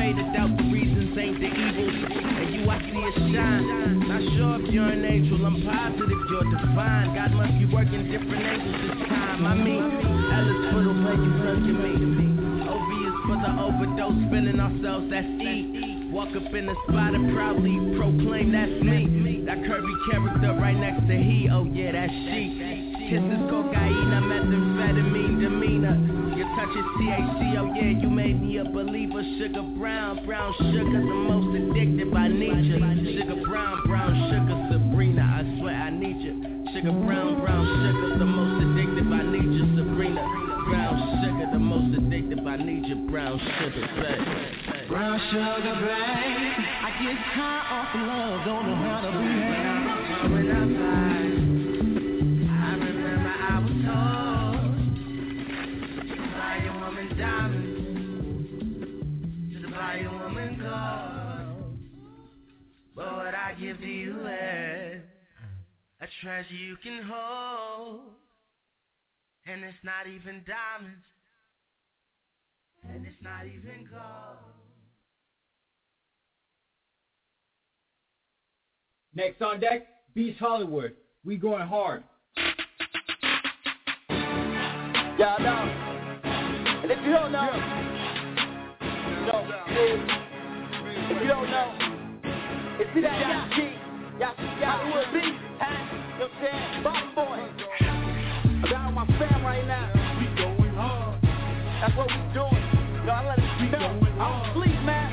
afraid to doubt the reasons ain't the evil. And you, I see it shine. Not sure if you're an angel, I'm positive you're divine. God must be working different angles this time. I mean, L is for the way you look at me. O V is for the overdose, feeling ourselves, that's E. Walk up in the spot and proudly proclaim that's me. That curvy character right next to he, oh yeah, that's she. Kisses cocaine, I'm methamphetamine demeanor. Your touch is T H C, oh yeah, you made me a believer. Sugar brown, brown sugar, the most addictive, I need you. Sugar brown, brown sugar, Sabrina, I swear I need you. Sugar brown, brown sugar, the most addictive, I need you, Sabrina. Brown sugar, the most addictive, I need you, brown sugar, babe. Brown sugar, babe. I get high off of love, don't know how to behave. When I find diamonds to the buy a woman gold, but what I give to you is a treasure you can hold, and it's not even diamonds, and it's not even gold. Next on deck, Beast Hollywood. We going hard. Y'all know. And if you don't know, you know, if you don't know, it's me that Yashi, Yashi, Hollywood Beast, huh? You know what I'm saying? Bottom boy. I got all my fam right now. We going hard. That's what we doing. You know, I let it know. I don't sleep, man.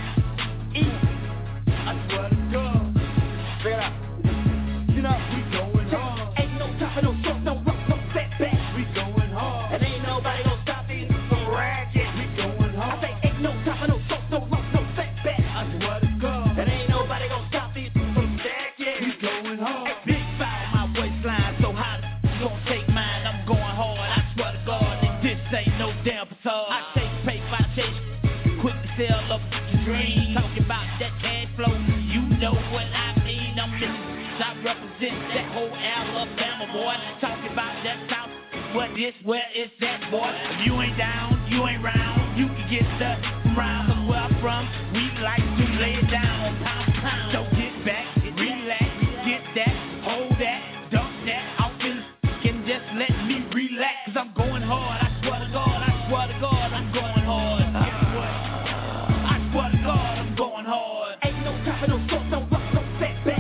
Eat. I swear to God. Straight up. You know, we going hard. Ain't no time for no short, no rock, no setback. We going hard. And ain't nobody gonna stop these from ragging. We going hard. I say ain't no time for no short, no rock, no setback. I swear to God. And ain't nobody gonna stop these from stacking. We going hard. Hey, big foul, my waistline so hot. You gon' take mine, I'm going hard. I swear to God, and this ain't no damn facade. I chase paper, I chase quick to sell up the dream. Talking about that cash flow, you know what I mean. I'm in I represent that whole Alabama, boy. Talking about that South, what this, where is that, boy? If you ain't down, you ain't round. You can get the round, cause where I'm from, we like to lay it down, pound for pound. So get back, relax, get that, hold that, dump that. I'm feeling and just let me relax, cause I'm going hard. I swear to God, I swear to God, I'm going hard. Guess what? I swear to God, I'm going hard. Ain't no time for no short, no rock, no setback.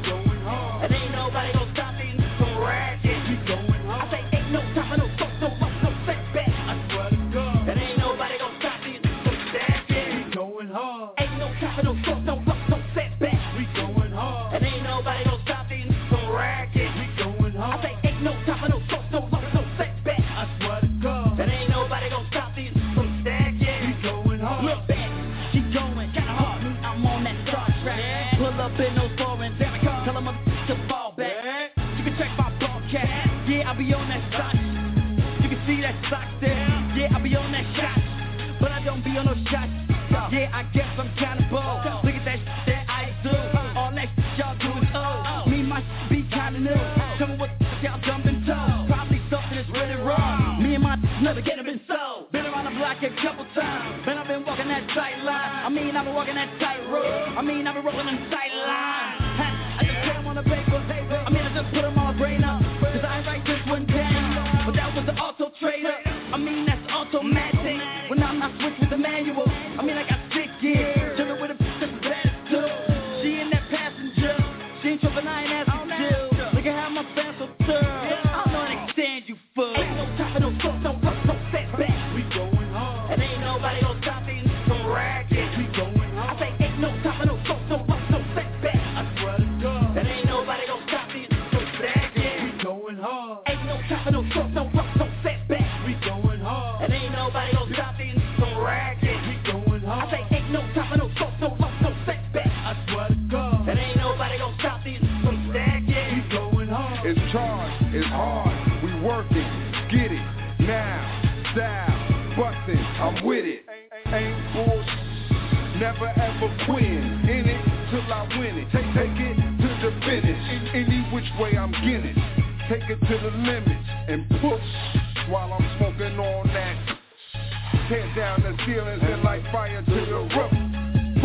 And ain't nobody gonna stop me from ragging. We going hard. I say ain't no time for no short, no rock, no setback. I swear to God. And ain't nobody gonna stop me from stacking. We going hard. Ain't no time for no short, no rock, no setback. We going hard. And ain't nobody gonna stop me from ragging. We going hard. I say ain't no time for no short, no rock, no setback. I swear to God. And ain't nobody gonna stop me from stacking. We going hard. Look back, keep going, kinda hard. I'm on that Star Trek. Yeah. Pull up in those foreign, tell them I'm to fall back. You can check my broadcast. Yeah, I be on that shot. You can see that sock there. Yeah, I be on that shot. But I don't be on no shots. Yeah, I guess I'm kinda bold. Look at that shit that I do. All that shit y'all do is old. Me, my shit be kinda new. Tell me what y'all jumping toe. Probably something that's really wrong. Me and my never get it been sold. Been around the block a couple times. Man, I've been walking that tight line. I mean, I've been walking that tight road. I mean, I've been rolling them tight lines. I just put them on the paper. I mean, I just put them on my brain up. Cause I ain't write this one down. But that was the auto trader. I mean, that's automatic. When I'm not switch with the manual. I mean, I got six gears. Jumping with a bitch that's bad too. She in that passenger. She ain't tripping, I ain't asking you. Look at how my fans so thorough. I don't understand you, fool. Ain't no time for no short, no rock, no setback. We going hard. And ain't nobody gonna stop me from ragging. We going hard. I say ain't no time for no short, no rock, no setback. I swear to God. And ain't nobody gonna stop me from stacking. We going hard. Ain't no time for no short, no rock, no setback. We going hard. And ain't nobody gonna stop me from ragging. We going hard. I say ain't no time for no short, no rock, no setback. I swear to God. And ain't nobody gonna stop me from stacking. We going hard. It's charged, it's hard, we working, get it, now, style, bustin', I'm with it. Ain't bullshit, never ever quitting, in it till I win it. Take, take it to the finish, any which way I'm getting. Take it to the limits and push while I'm smoking on that. Tear down the ceilings and light fire to the roof.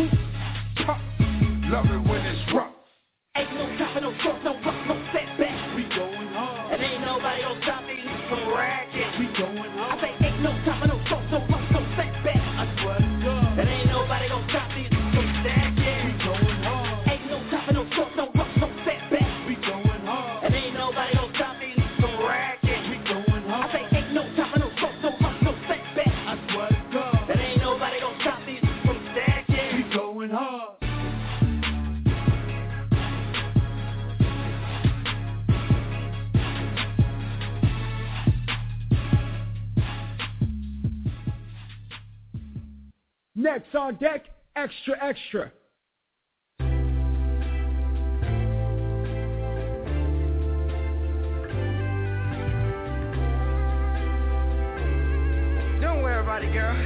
love it when it's rough. Ain't no stopping, no short, no rough, no setback. We going hard. And ain't nobody gonna stop me from racket. We going hard. I say ain't no stopping, no short, no rough, no setback. I swear to God. And ain't nobody gonna stop me from stacking. We going hard. Ain't no stopping, no short, no rough, no setback. We going hard. And ain't nobody gonna stop me from racket. We going hard. I say ain't no stopping, no short, no rough, no setback. I swear to God. And ain't nobody gonna stop me from stacking. We going hard. Next on deck, Extra Extra. Don't worry about it, girl.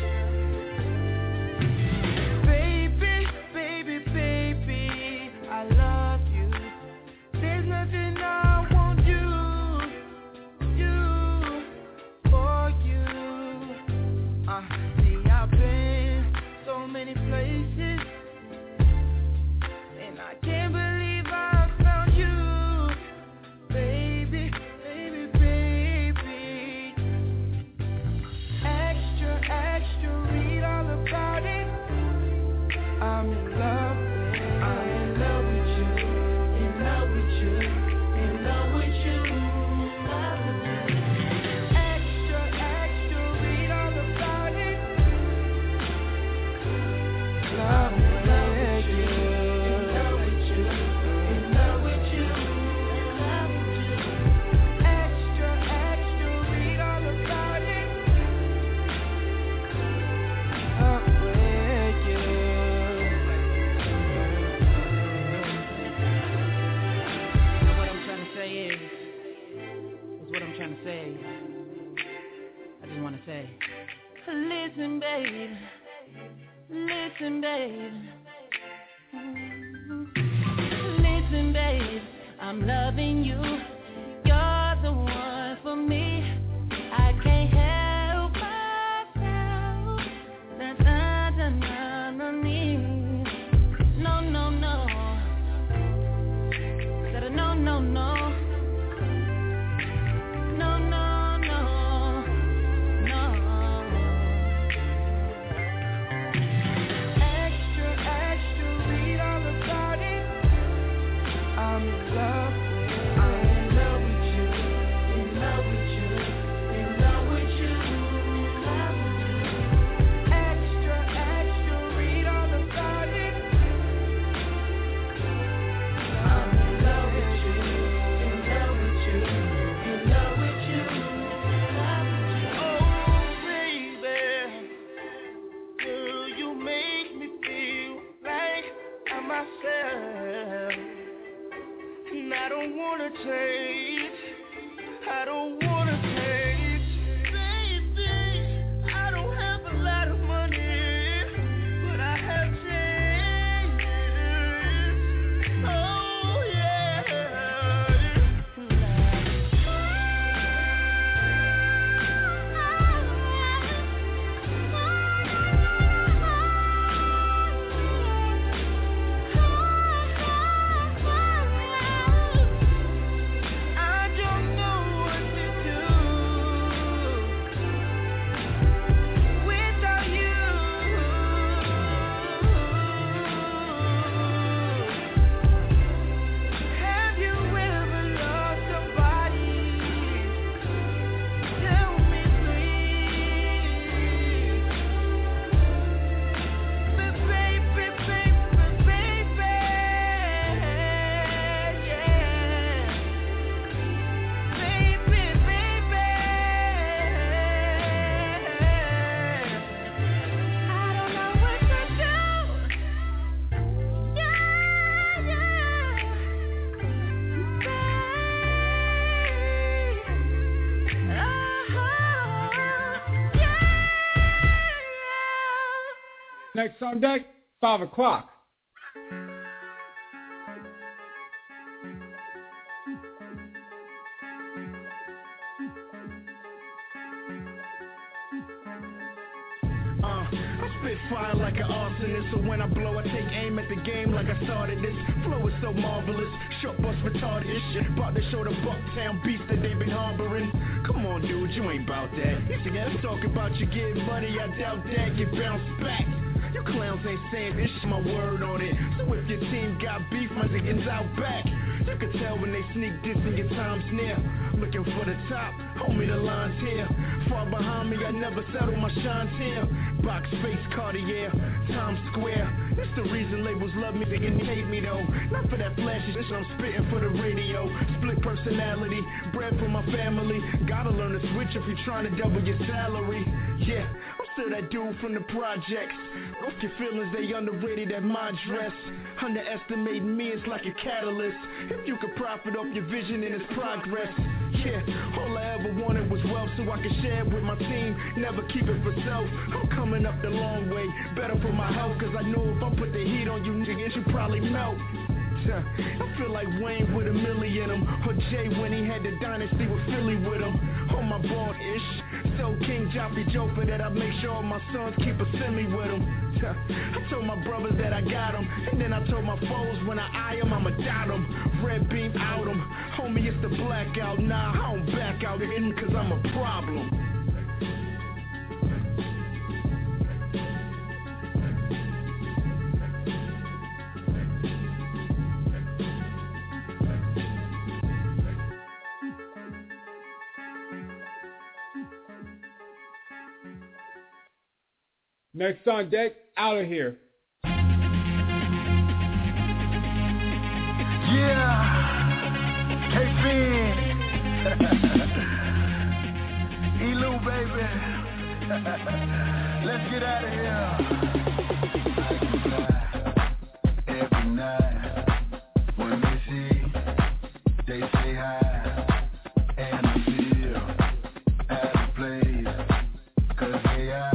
Baby, baby, baby, I love you. There's nothing I won't do, do for you. Uh, see, I've been so many places, and I can't believe I found you, baby, baby, baby. Extra, extra, read all about it. I'm in love with, I'm in love with you, in love with you, in love with you. Extra, extra, read all about it. Love with you, in love with you, in love with you, in love with you. Extra, extra, read all about it. Love with you. And what I'm trying to say is, is what I'm trying to say. I just want to say, listen, babe. Listen, babe. Listen, babe. I'm loving you. You're the one for me. I can't help myself. Na na na na na me. No, no, no. Said a no, no, no. No, no, no. No. Extra, extra, read all about it. I'm in love with, I'm in love with you, in love with you, in love with you. Extra, extra, read all about it. I'm in love with you, in love with you, in love with you. Oh, baby, girl, you make me feel like I'm myself. And I don't wanna change. I don't wanna change. Baby, I don't have a lot of money, but I have change. Oh yeah. I don't know what to do without you. Have you ever lost somebody? Tell me, please. But baby, baby, baby, yeah. Baby, baby, I don't know what to do. Yeah, yeah, babe. Oh, yeah, yeah. Next on deck, five o'clock. Uh, I spit fire like an arsonist. So when I blow, I take aim at the game like I started this. Flow is so marvelous, short bus retarded this shit. About to show the Bucktown beast that they been harboring. Come on, dude, you ain't bout that. You see, let's talk about you getting money, I doubt that. Get bounced back. You clowns ain't saying this, my word on it. So if your team got beef, my niggas out back. You can tell when they sneak this and your time's near. Looking for the top, homie, the line's here. Far behind me, I never settle, my shine's here. Box face, Cartier, Times Square. It's the reason labels love me, they can hate me though. Not for that flashy shit, I'm spitting for the radio. Split personality, bread for my family. Gotta learn to switch if you're trying to double your salary. Yeah, I'm still that dude from the projects. Off your feelings, they underrated at my dress. Underestimating me is like a catalyst. If you could profit off your vision and its progress. Yeah, all I ever wanted was wealth so I could share it with my team. Never keep it for self. I'm coming up the long way. Better for my health, cause I know if I put the heat on you niggas, you probably melt. I feel like Wayne with a milli in him, or Jay when he had the dynasty with Philly with him. On my bald-ish, so King Joffrey Joker that I make sure all my sons keep a semi with him. I told my brothers that I got them, and then I told my foes when I eye them, I'ma doubt them. Red beam out them, homie it's the blackout. Nah, I don't back out in cause I'm a problem. Next on deck, Out of Here. Yeah, K-Fin, Elu, baby, let's get out of here. Every night, when they see, they say hi, and I feel out of place, cause they are.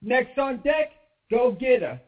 Next on deck, Go Getter.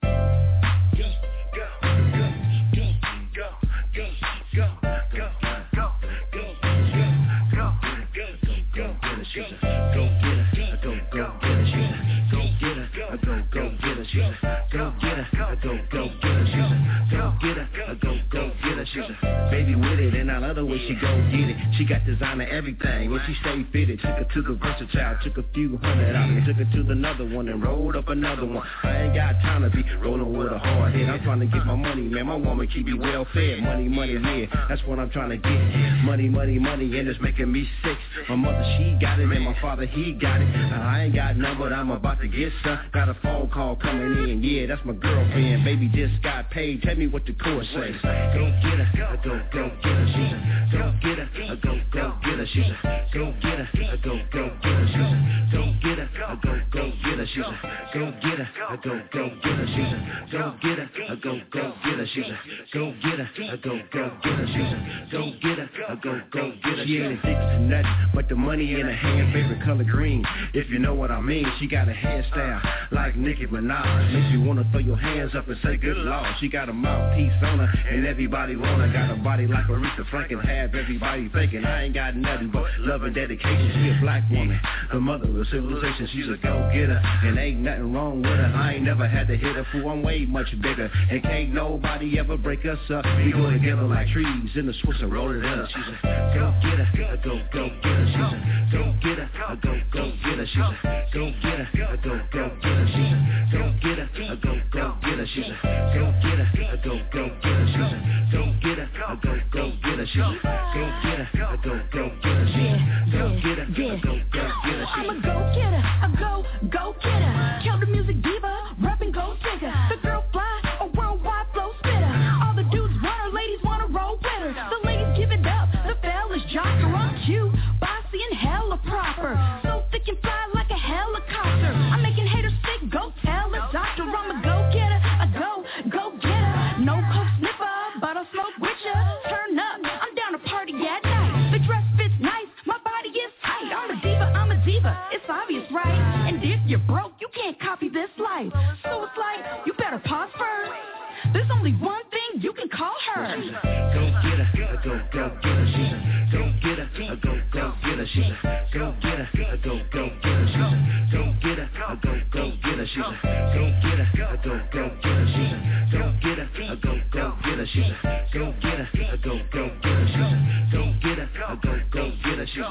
She's a go-getter, a go-go-getter, she's a go-getter, a go-go-getter, she's a go-getter, a go-go-getter, she's a go-getter, a go-go-getter, she's a baby with it, and I love the way she go get it. She got designer everything, and she stay fitted. Took her to the versatile, took a few hundred out, and took her to another one, and rolled up another one. I ain't got time to be rolling with a hard head. I'm trying to get my money, man. My woman keep me well fed. Money, money, yeah, that's what I'm trying to get. Money, money, money, and it's making me sick. My mother, she got it, and my father, he got it. Now, I ain't got none, but I'm about to get some. Got a phone call coming in, yeah, that's my girlfriend. Baby just got paid. Tell me what the chorus says. Go get her, a go go get her. She's a go get her, a go go get her. She's a go get her, a go go get her. She's a go get her, a go go get her. She's a go get her, a go go get her. She's a go get her, a go go get her. She's a go get her, a go go get her. She's a go get her, a go go get her. She ain't addicted to nothing but the money in her hand, favorite color green. If you know what I mean, she got a hairstyle like Nicki Minaj. Makes you wanna throw your hands up and say good Lord. She got a mouthpiece on her and everybody want her. Got a body like Aretha Franklin, have everybody thinking I ain't got nothing but love and dedication. She a black woman, the mother of civilization. She's a go-getter and ain't nothing wrong with her. I ain't never had to hit her, fool, I'm way much bigger. And can't nobody ever break us up. We go together like trees in the Swiss and roll it up. She's a go-getter, a go-go-getter. She's a go-getter, a go-go-getter. She's a go-getter, a go-go-getter. She's a go-getter, a go-go-getter. She's a go-getter, a go-go-getter. She's a go-getter, a go-go-getter. She's a go-getter, a go-go-getter. She's a go-getter, a go-go-getter. I'm a go-getter, a go-go-getter. Count the music diva, rapping gold digger. The girl fly, a worldwide flow spitter. All the dudes want her, ladies wanna roll with her. The ladies give it up, the fellas jock her on cue. Bossy and hella proper, so thick and fly like a helicopter. I'm making haters sick, go tell a doctor. I'm a go-getter, a go-go-getter. No coke sniffer, but I'll smoke with ya. Turn up, I'm down to party at night. The dress fits nice, my body is tight. I'm a diva, I'm a diva, it's obvious, right? And if you're broke, you can't copy this life. So it's like, you better pause first. There's only one thing you can call her. She's a go-getter, a go-go-getter. She's a go-getter, a go-go-getter. She's a go-getter, a go-go-getter. She's a go-getter, a go-go-getter. She's a go-getter, a go-go-getter. She's a go-getter, a go-go-getter. She's a go-getter, a go-go-getter. She's a go-getter, a go-go-getter. She's a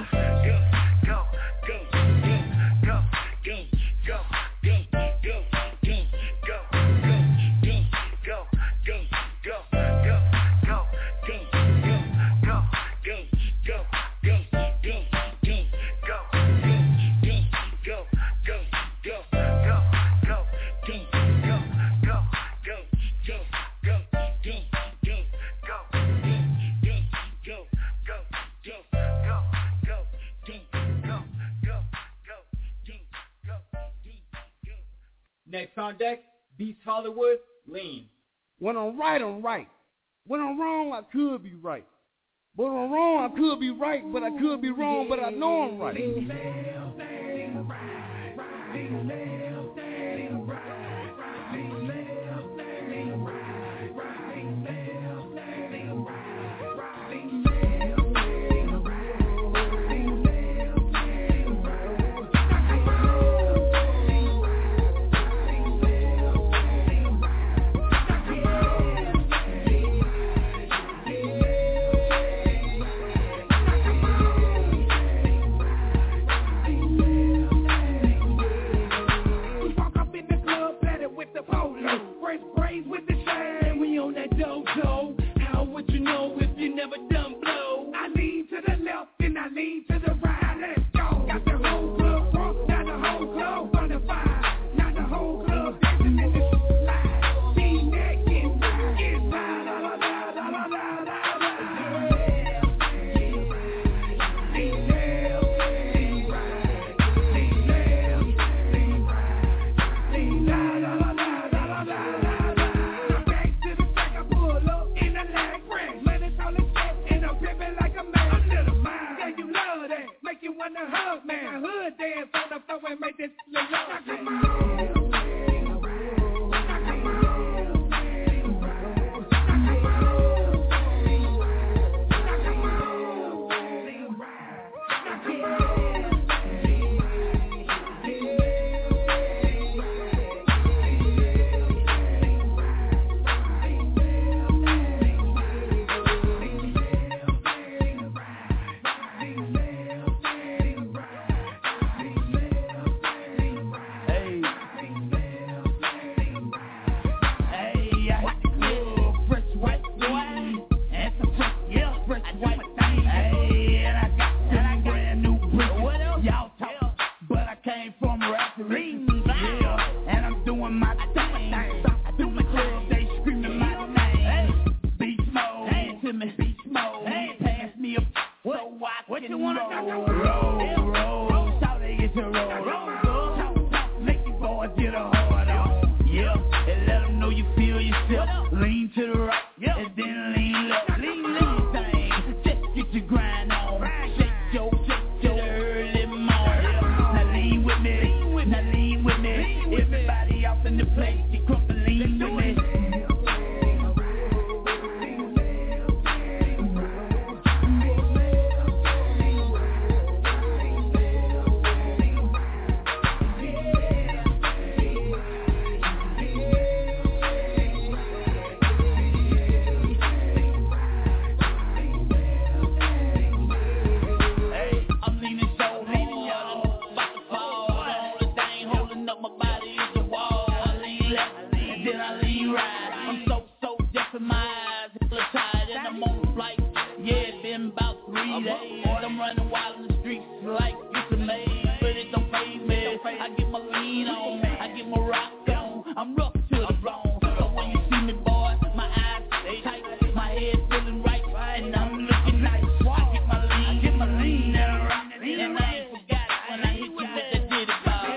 Next on deck, Beats Hollywood, Lean. When I'm right, I'm right. When I'm wrong, I could be right. When I'm wrong, I could be right, but I could be wrong, but I know I'm right. right, yep. And then lean left, lean left thing. Just get your grind on, shake your, shake your early morning. Now lean with me, now lean with me. Everybody off in the place, get crump and lean with me. I'm running wild in the streets like it's a maze, but it don't phase me. I get my lean on, I get my rock on. I'm rough to the bone, so when you see me, boy, my eyes stay tight, my head feeling right, and I'm looking nice. I get my lean, get my lean, and I rock, and I ain't forgot when I hit you with that ditty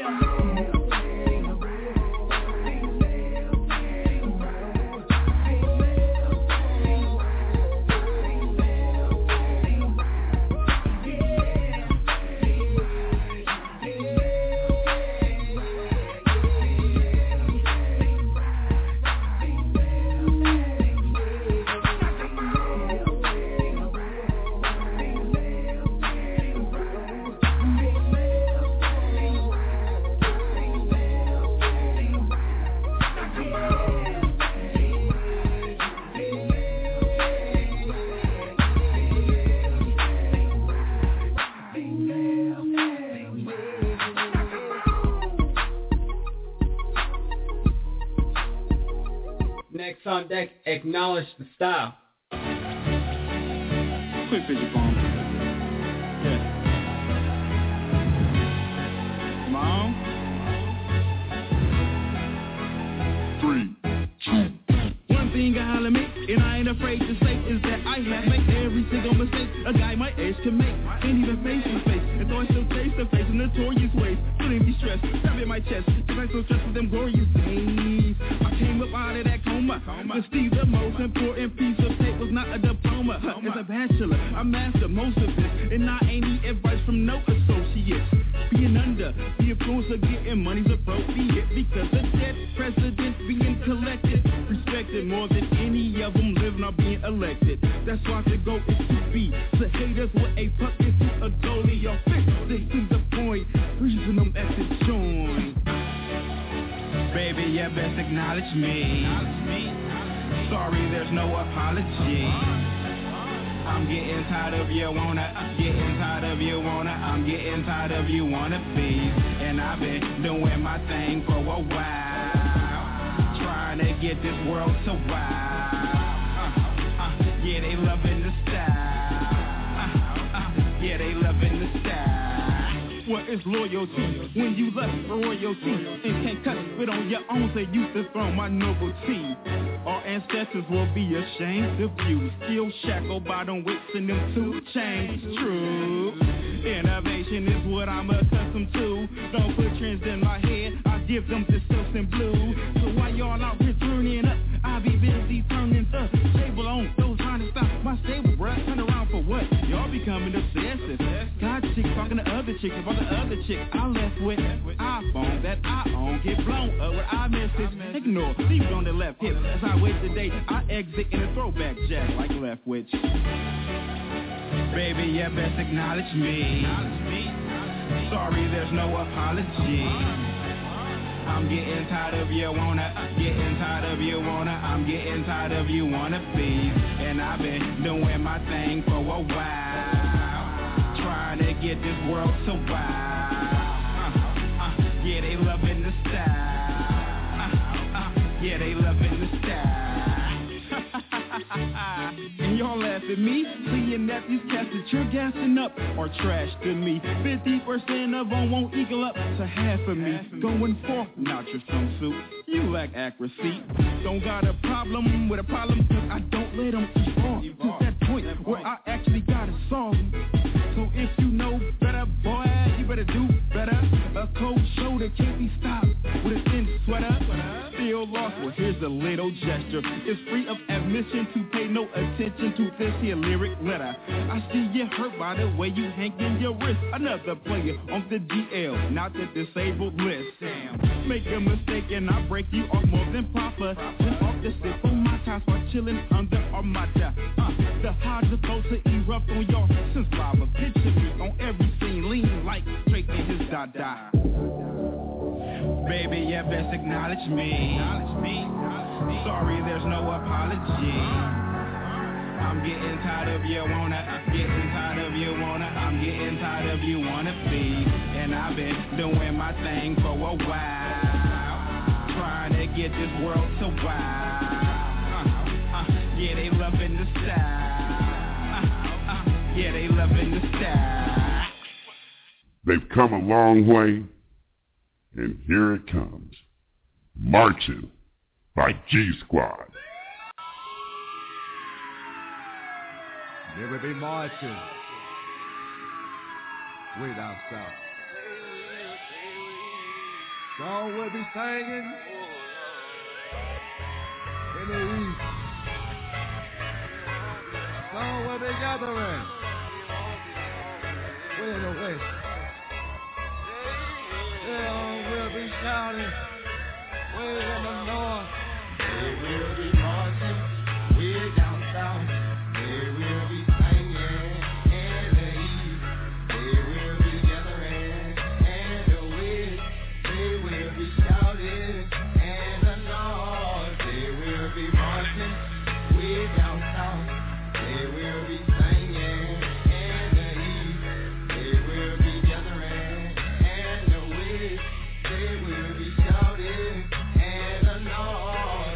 on deck, acknowledge the style. Quick picture phone. Yeah. Mom. Three, two. One thing I holler me, and I ain't afraid to say, is that I have made every single mistake a guy my age can make. Ain't even face to face, and though I still face to face in notorious ways, shouldn't be stressed, grabbing my chest, cause I'm so stressed with them glorious days. I came up out of that coma, to see the most important piece of tape was not a diploma. As a bachelor, I mastered most of this, and I ain't need advice from no associates. Being under the influence of getting money's appropriate, because the dead president being collected, respected more than any of them living or being elected. That's why the goal is to be the haters with a puppet to a goalie or fix it to the point, freezing them at the joint. Baby, you best acknowledge me. Sorry, there's no apology. I'm getting tired of you wanna, I'm getting tired of you wanna, I'm getting tired of you wanna be. And I've been doing my thing for a while, trying to get this world to wow. Uh, uh, yeah, they loving the style. Uh, uh, yeah, they loving the style. What is loyalty when you left for royalty and can't cut it on your own? Say you dethrone my nobility. Our ancestors will be ashamed of you, still shackled by them whips and them two chains. True, innovation is what I'm accustomed to. Don't put trends in my head, I give them to silks and blue. So while y'all out here turning up, I'll be busy turning the table on those trying to stop my stable, bruh. Turn around for what? Y'all becoming obsessive. Got chicks talking to other chicks about the other chick I left with. iPhone that I own, get blown up with iMessage. Ignore, leave it on the left hip. As I wait today, I exit in a throwback jack like left witch. Baby, you best acknowledge me. Sorry, there's no apology. I'm getting tired of you wanna, getting tired of you wanna, I'm getting tired of you wanna be. And I've been doing my thing for a while, trying to get this world to wow. Uh, uh, yeah, they loving the style. Uh, uh, yeah, they loving the style. And y'all laugh at me, seeing that these cats that you're gassing up are trash to me. fifty percent of them won't equal up to half of me. Going for not your swimsuit, you lack accuracy. Don't got a problem with a problem, cause I don't let them evolve to that point where I actually gotta solve them. So if you know better, boy, you better do better. A cold shoulder can't be stopped with a thin sweater. Still lost So here's a little gesture. It's free of admission to pay no attention to this here lyric letter. I see you hurt by the way you hanging your wrist. Another player on the D L, not the disabled list. Damn, make a mistake and I break you off more than proper. Just off the sip on my time while chilling under Armada. Uh, the highs are supposed to erupt on y'all since lava. Picture me on every scene, lean like Drake and his dada. Baby, you best acknowledge me. Sorry, there's no apology. I'm getting tired of you wanna, I'm getting tired of you wanna, I'm getting tired of you wanna please. And I've been doing my thing for a while, trying to get this world to wow. Uh, uh, yeah, they loving the style. Uh, uh, yeah, they loving the style. They've come a long way, and here it comes. Marching by G Squad. They will be marching way down south. Song will be singing in the east. Song will be gathering way in the west. Song will be shouting way in the north. They will be marching way down south. They will be singing in the east. They will be gathering in the west. They will be shouting in the north. They will be marching way down south. They will be singing in the east. They will be gathering in the west. They will be shouting in the north.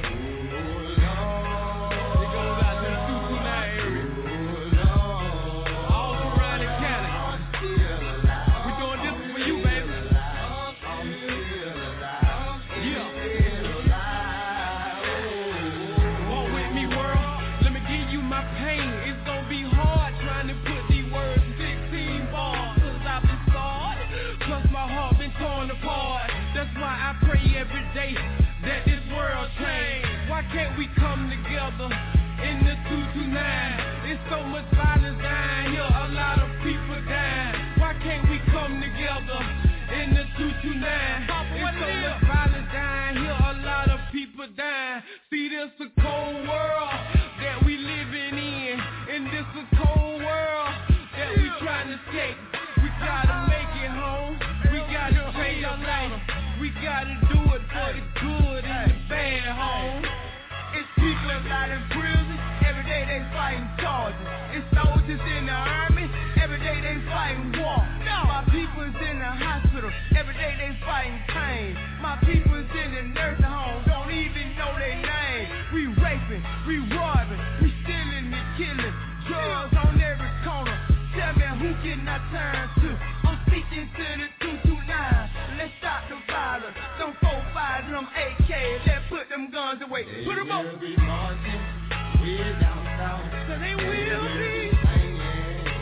Every day that this world change. Why can't we come together in the two two nine? There's so much violence dying here, a lot of people dying. Why can't we come together in the two two nine? There's so much violence dying here, a lot of people dying. See, this a cold world that we living in, and this a cold world that we trying to escape. We gotta make it home. We gotta change our life. We gotta do it for the good and the bad, home. It's people out in prison, every day they fighting charges. It's soldiers in the army, every day they fighting war. My people's in the hospital, every day they fighting pain. My people's in the nursing home, don't even know their name. We raping, we robbing, we stealing and killing. Drugs on every corner, tell me who can I turn to? I'm speaking to the two two nine. Let's stop the violence. Them four five, them A K. Let's put them guns away. They put them up. Will be marching way down south. So they will they be singing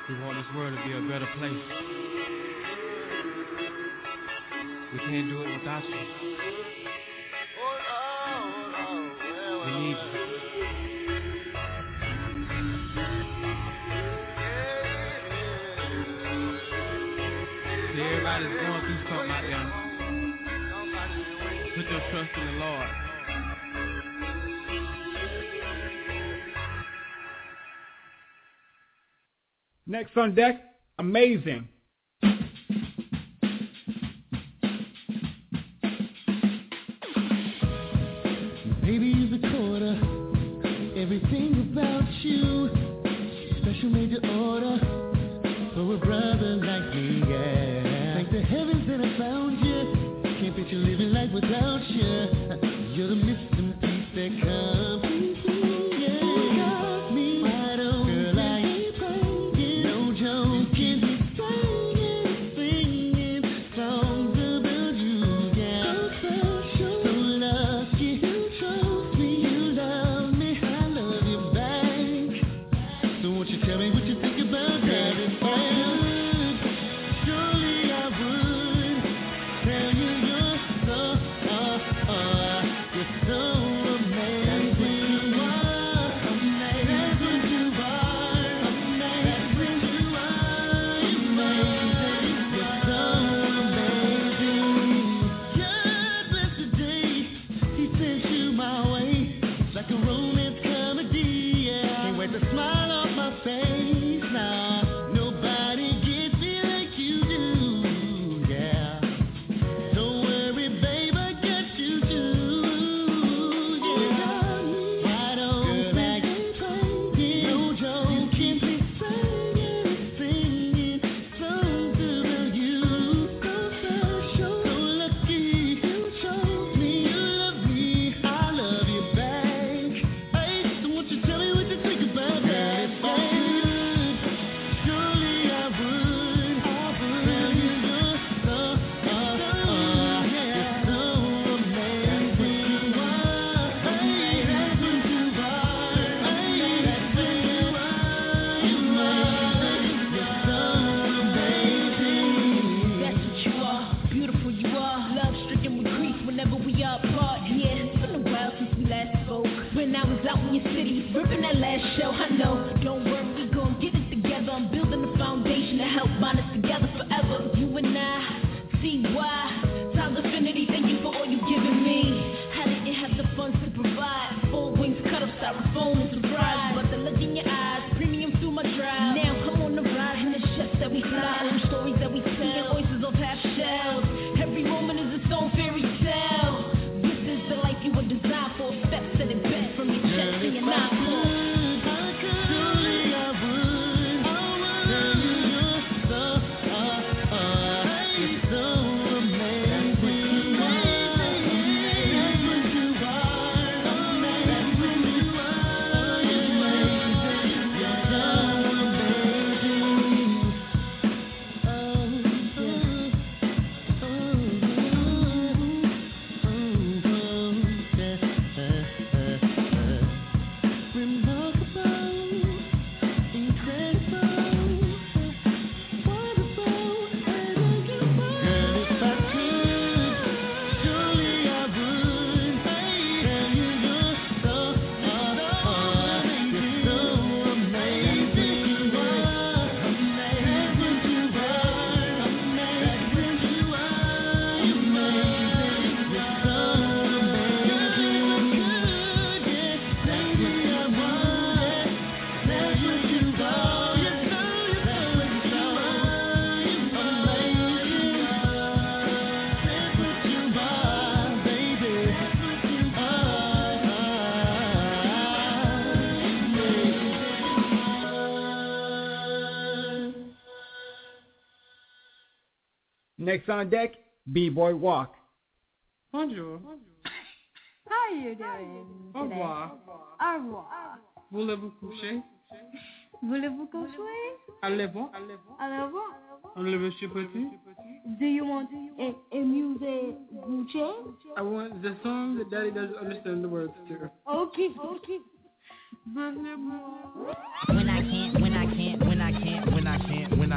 We want this world to be a better place. We can't do it without you. We need you. See, everybody's going through something out there. Put your trust in the Lord. Next on deck, Amazing. Baby, you're the quarter. Everything about you. Special made to order for a brother like me, yeah. Thank the heavens that I found you. Can't picture living life without you. You're the missing piece that completes me, yeah. You got me wide open. Girl, I ain't playing, no joking. Singing, singing songs about you, yeah. So special, so lucky. You chose me, you love me, I love you back. So won't you tell me what you think about that? If I would, surely I would tell you you're so, oh, oh, you're so amazing. You are amazing. That's what you are. That's what you are. Amazing. You're so amazing. God bless the day He sent you my way. It's like a romance comedy, yeah. Can't wait to smile off my face now. Nobody gets me like you do, yeah. Don't worry, babe, I got you too, yeah. Wide open, girl, I ain't playing, no joking. Singing, singing songs about you. So special, so lucky. You chose me, you love me, I love you back. Hey, so won't you tell me what you think about that? If I could, surely I would. I would tell you you're so, oh, oh, you're so amazing. You are, hey, that's what you are. Hey, that's what you are. You are, you're so amazing. That's what you are, beautiful you are. Love stricken with grief whenever we are apart. Yeah, it's been a while since we last spoke. When I was out in your city, ripping that last show, I know. Don't worry, we gon' get it together. I'm building a foundation to help bind us together forever. You and I, see why. Times Infinity, thank you for all you given me. How did you have the funds to provide? Four wings cut up, styrofoam and surprise. But the look in your eyes, premium through my drive. Now come on the ride, and the ships that we fly, and the stories that we tell. Oysters off half shells. Every moment is its own fairy tale. This is the life you were designed for. Steps to the best from your chest to your nine floor. Surely I would. Tell you you're so, oh, oh, you're so amazing. That's what you are. That's what you are. You're amazing. You're so amazing. Oh, oh, oh, remarkable, incredible, wonderful, unbelievable. Girl, if I could, surely I would tell you you're so, oh, oh, you're so amazing. You are, that's what you are, that's what you are, amazing. You're so amazing. That's what I want. That's what you are. That's what you are. Amazing. That's what you are, baby. Next on deck, B-Boy Walk. Bonjour. How are you doing Au today? revoir. Au revoir. Voulez-vous coucher? Voulez-vous coucher? Allez-vous? Allez-vous? Le monsieur petit? Do you want a, a music Gucci? I want the song that Daddy doesn't understand the words to. Okay, okay. When I can't, when I can't, when I can't, when I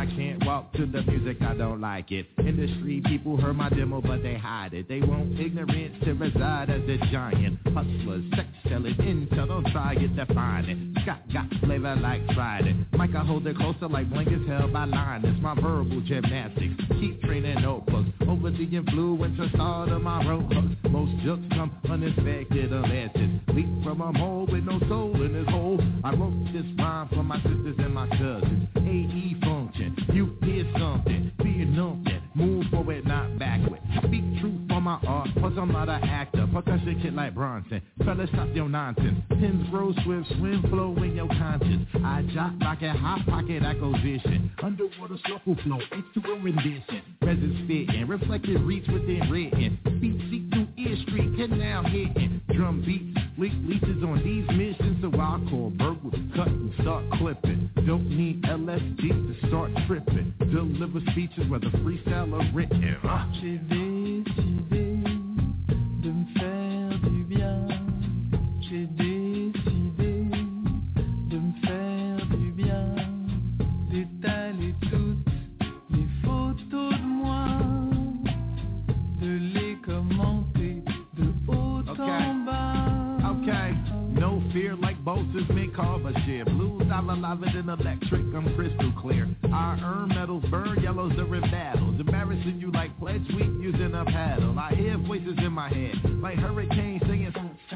can't walk to the music, I don't like it. Industry people heard my demo, but they hide it. They want ignorance to reside as a giant. Hustlers, sex selling, intel, don't try it, define it. Scott got flavor like Friday. Mike, I hold it closer like blankets held by liners. My verbal gymnastics, keep training notebooks. Over the influence of start of my road hooks. Most jokes come unexpected unlessons. Leap from a mole with no soul in his hole. I wrote this rhyme for my sisters and my cousins. A E function, you hear something, be nothing. Move forward, not backward. Speak truth for my art, plus I'm not an actor. Percussion kid like Bronson. Fellas, stop your nonsense. Pins grow swift, swim, flow in your conscience. I jock, rocket, hot pocket acquisition. Underwater circle flow, into a rendition. Presence fitting, reflected reach within written. Beat seek through ear street, canal hitting. Drum beats, leak leeches on these missions. So I'll call Berg with cut and start clipping. Don't need L S D to start tripping. Deliver speeches whether freestyle or written. Uh. J'ai décidé de me faire du bien. J'ai décidé de me faire du bien. D'étaler toutes mes photos de moi. De les commenter de haut en bas. Okay, no fear like Bosa's mid carver share. Blues, I love it in electric, I'm crystal clear. I earn medals, burn yellows, they're in battles. Embarrassing you like pledge week using a paddle. I hear voices in my head, like hurricanes singing.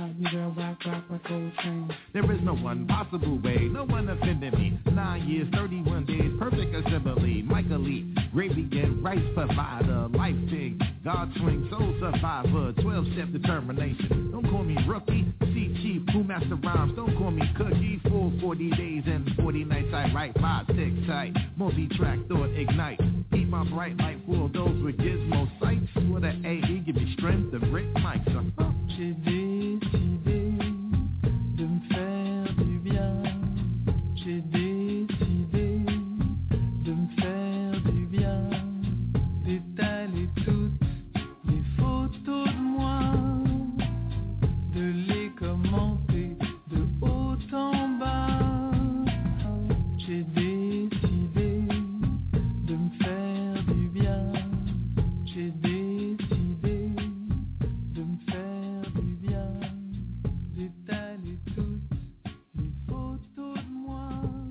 There is no one possible way, no one offended me. Nine years, thirty-one days, perfect assembly. Michael Lee, gravy and rice provider. Life thing, God swing, soul survivor. twelve-step determination, don't call me rookie. See chief, who master rhymes, don't call me cookie. Full forty days and forty nights, I write five, six tight. Multi-track, thought ignite. Keep my bright light full of those with gizmo sights. With an A E, give me strength to break mics. Uh-huh. J'ai décidé de me faire du bien. J'ai décidé de me faire du bien. D'étaler toutes mes photos de moi. De les commenter de haut en bas. J'ai décidé de me faire du bien. J'ai décidé de me faire du bien. D'étaler toutes mes photos de moi.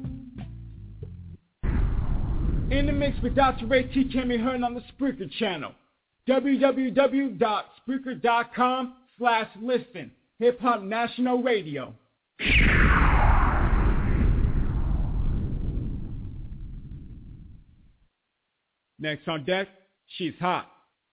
In the mix with Doctor Ray T can be heard on the Spreaker channel. www.spreaker.com slash listen. Hip Hop National Radio. Next on deck, she's hot.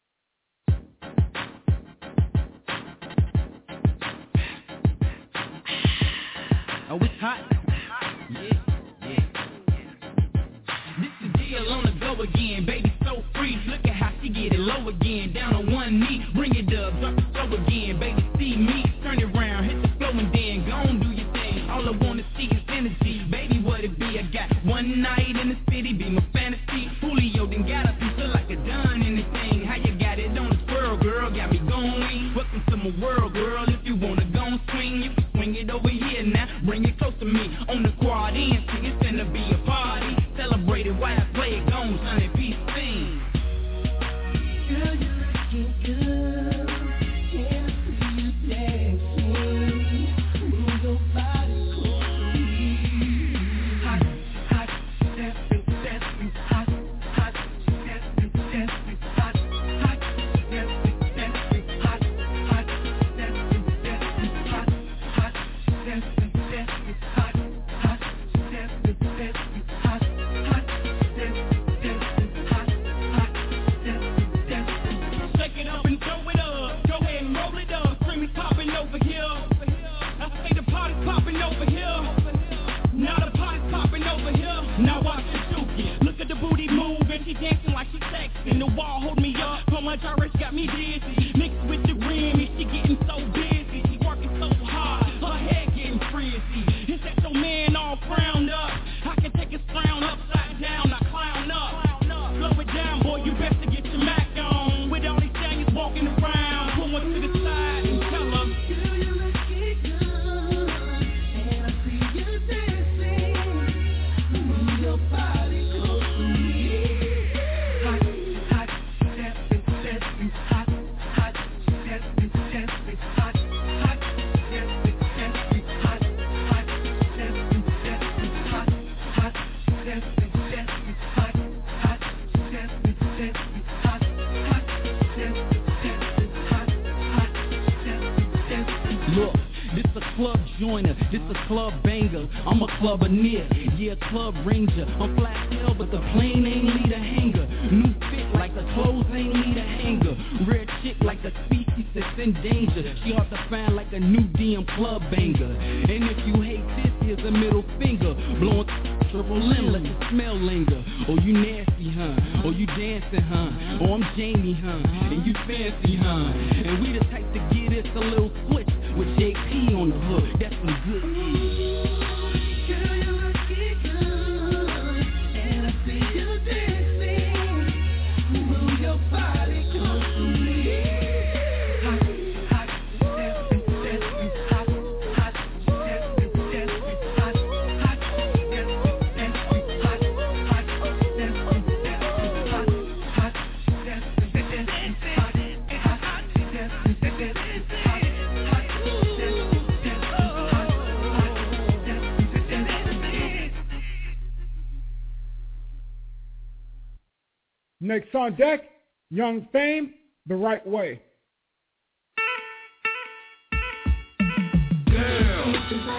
Oh, it's hot. Yeah, yeah. This is deal on the go again. Baby so free. Look at how she get it low again. Down on one knee. Bring it up. Drop it slow again. Baby see me. Turn it around. Hit the flow and then go on do your thing. All I wanna see is energy. Baby, what it be? I got one night in the city. Be my fantasy. Julio then got up and feel like a done anything. How you got it on the swirl, girl? Got me going. Welcome to my world, girl. If you wanna go and swing, you can swing it over here now. Bring it close to me on the quad end. See, it's gonna be a party. Celebrate it while I play it. Gone, son, and peace sing. Girl, you're looking good. Can I see you dancing? Move your body close to me. Hot, hot, dancing, dancing, hot, hot, dancing, dancing, hot, hot, dancing, dancing, hot, hot, dancing, dancing, hot, hot, dancing, dancing, hot, hot, dancing, dancing, hot, hot, dancing, dancing, hot, hot, dancing, dancing. Shake it up and throw it up. Go ahead and roll it up. Scream is popping over here. I say the party's popping over here. Now the party's popping over here. Now watch the dookie. Look at the booty move and she dancing like she sexing. The wall hold me up. So much already got me dizzy. Mixed with the rim and she getting so busy. She working so hard. Her head getting frizzy. Is that your man all frowned up? I can take his frown upside down. Now clown up. Slow it down, boy. You best to get your Mac on. With all these things walking around. Pull one to the side and tell them. Girl, you're looking good. And I see you dancing. Move your body close to me. joiner, this a club banger. I'm a club near, yeah, club ranger. I'm flat hell, but the plane ain't need a hanger. New fit like the clothes ain't need a hanger. Rare chick like the species that's in danger. She hard to find like a new D M club banger. And if you hate this, here's a middle finger. Blowing triple M, let the smell linger. Oh, you nasty, huh? Oh, you dancing, huh? Oh, I'm Jamie, huh? And you fancy, huh? And we the type to get it a little switch with J P on the hook. That's some good shit. Girl, you looking good, and I see you dancing. Move your body close to me. Hot, hot, dancing, dancing, hot, hot, dancing, dancing, hot, hot, dancing, dancing, hot, hot, dancing, dancing, hot, hot, dancing, dancing, hot, hot, dancing, dancing, hot. Next on deck, Young Fame, The Right Way. Girl,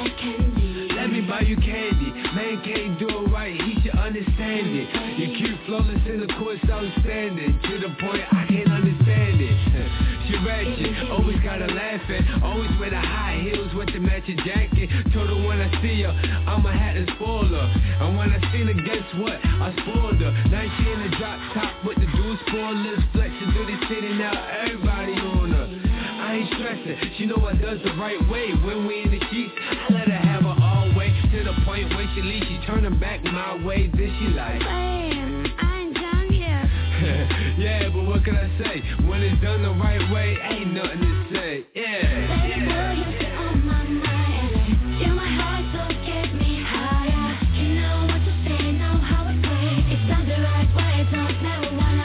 let me buy you candy. Man can't do it right, he should understand it. You cute, flawless in the course, outstanding. To the point I can't understand it. She ratchet, always gotta laugh at. Always wear the high heels with the matching jacket. Told her when I see her, I'ma have to spoil her. And when I seen her, guess what? I spoiled her. Now she in the drop top with the dual spoilers. Flexing through the city, now everybody on her. I ain't stressing, she know I does the right way. When we in the sheets, I let her have her all way. To the point where she leaves, she turning back my way. Then she like, man, I ain't done yet. yeah, but what can I say? When it's done the right way, ain't nothing to say. Yeah, baby boy, you sit on my mind. You're my heart, so get me higher. You know what to say, know how to play. It's done the right way, don't never wanna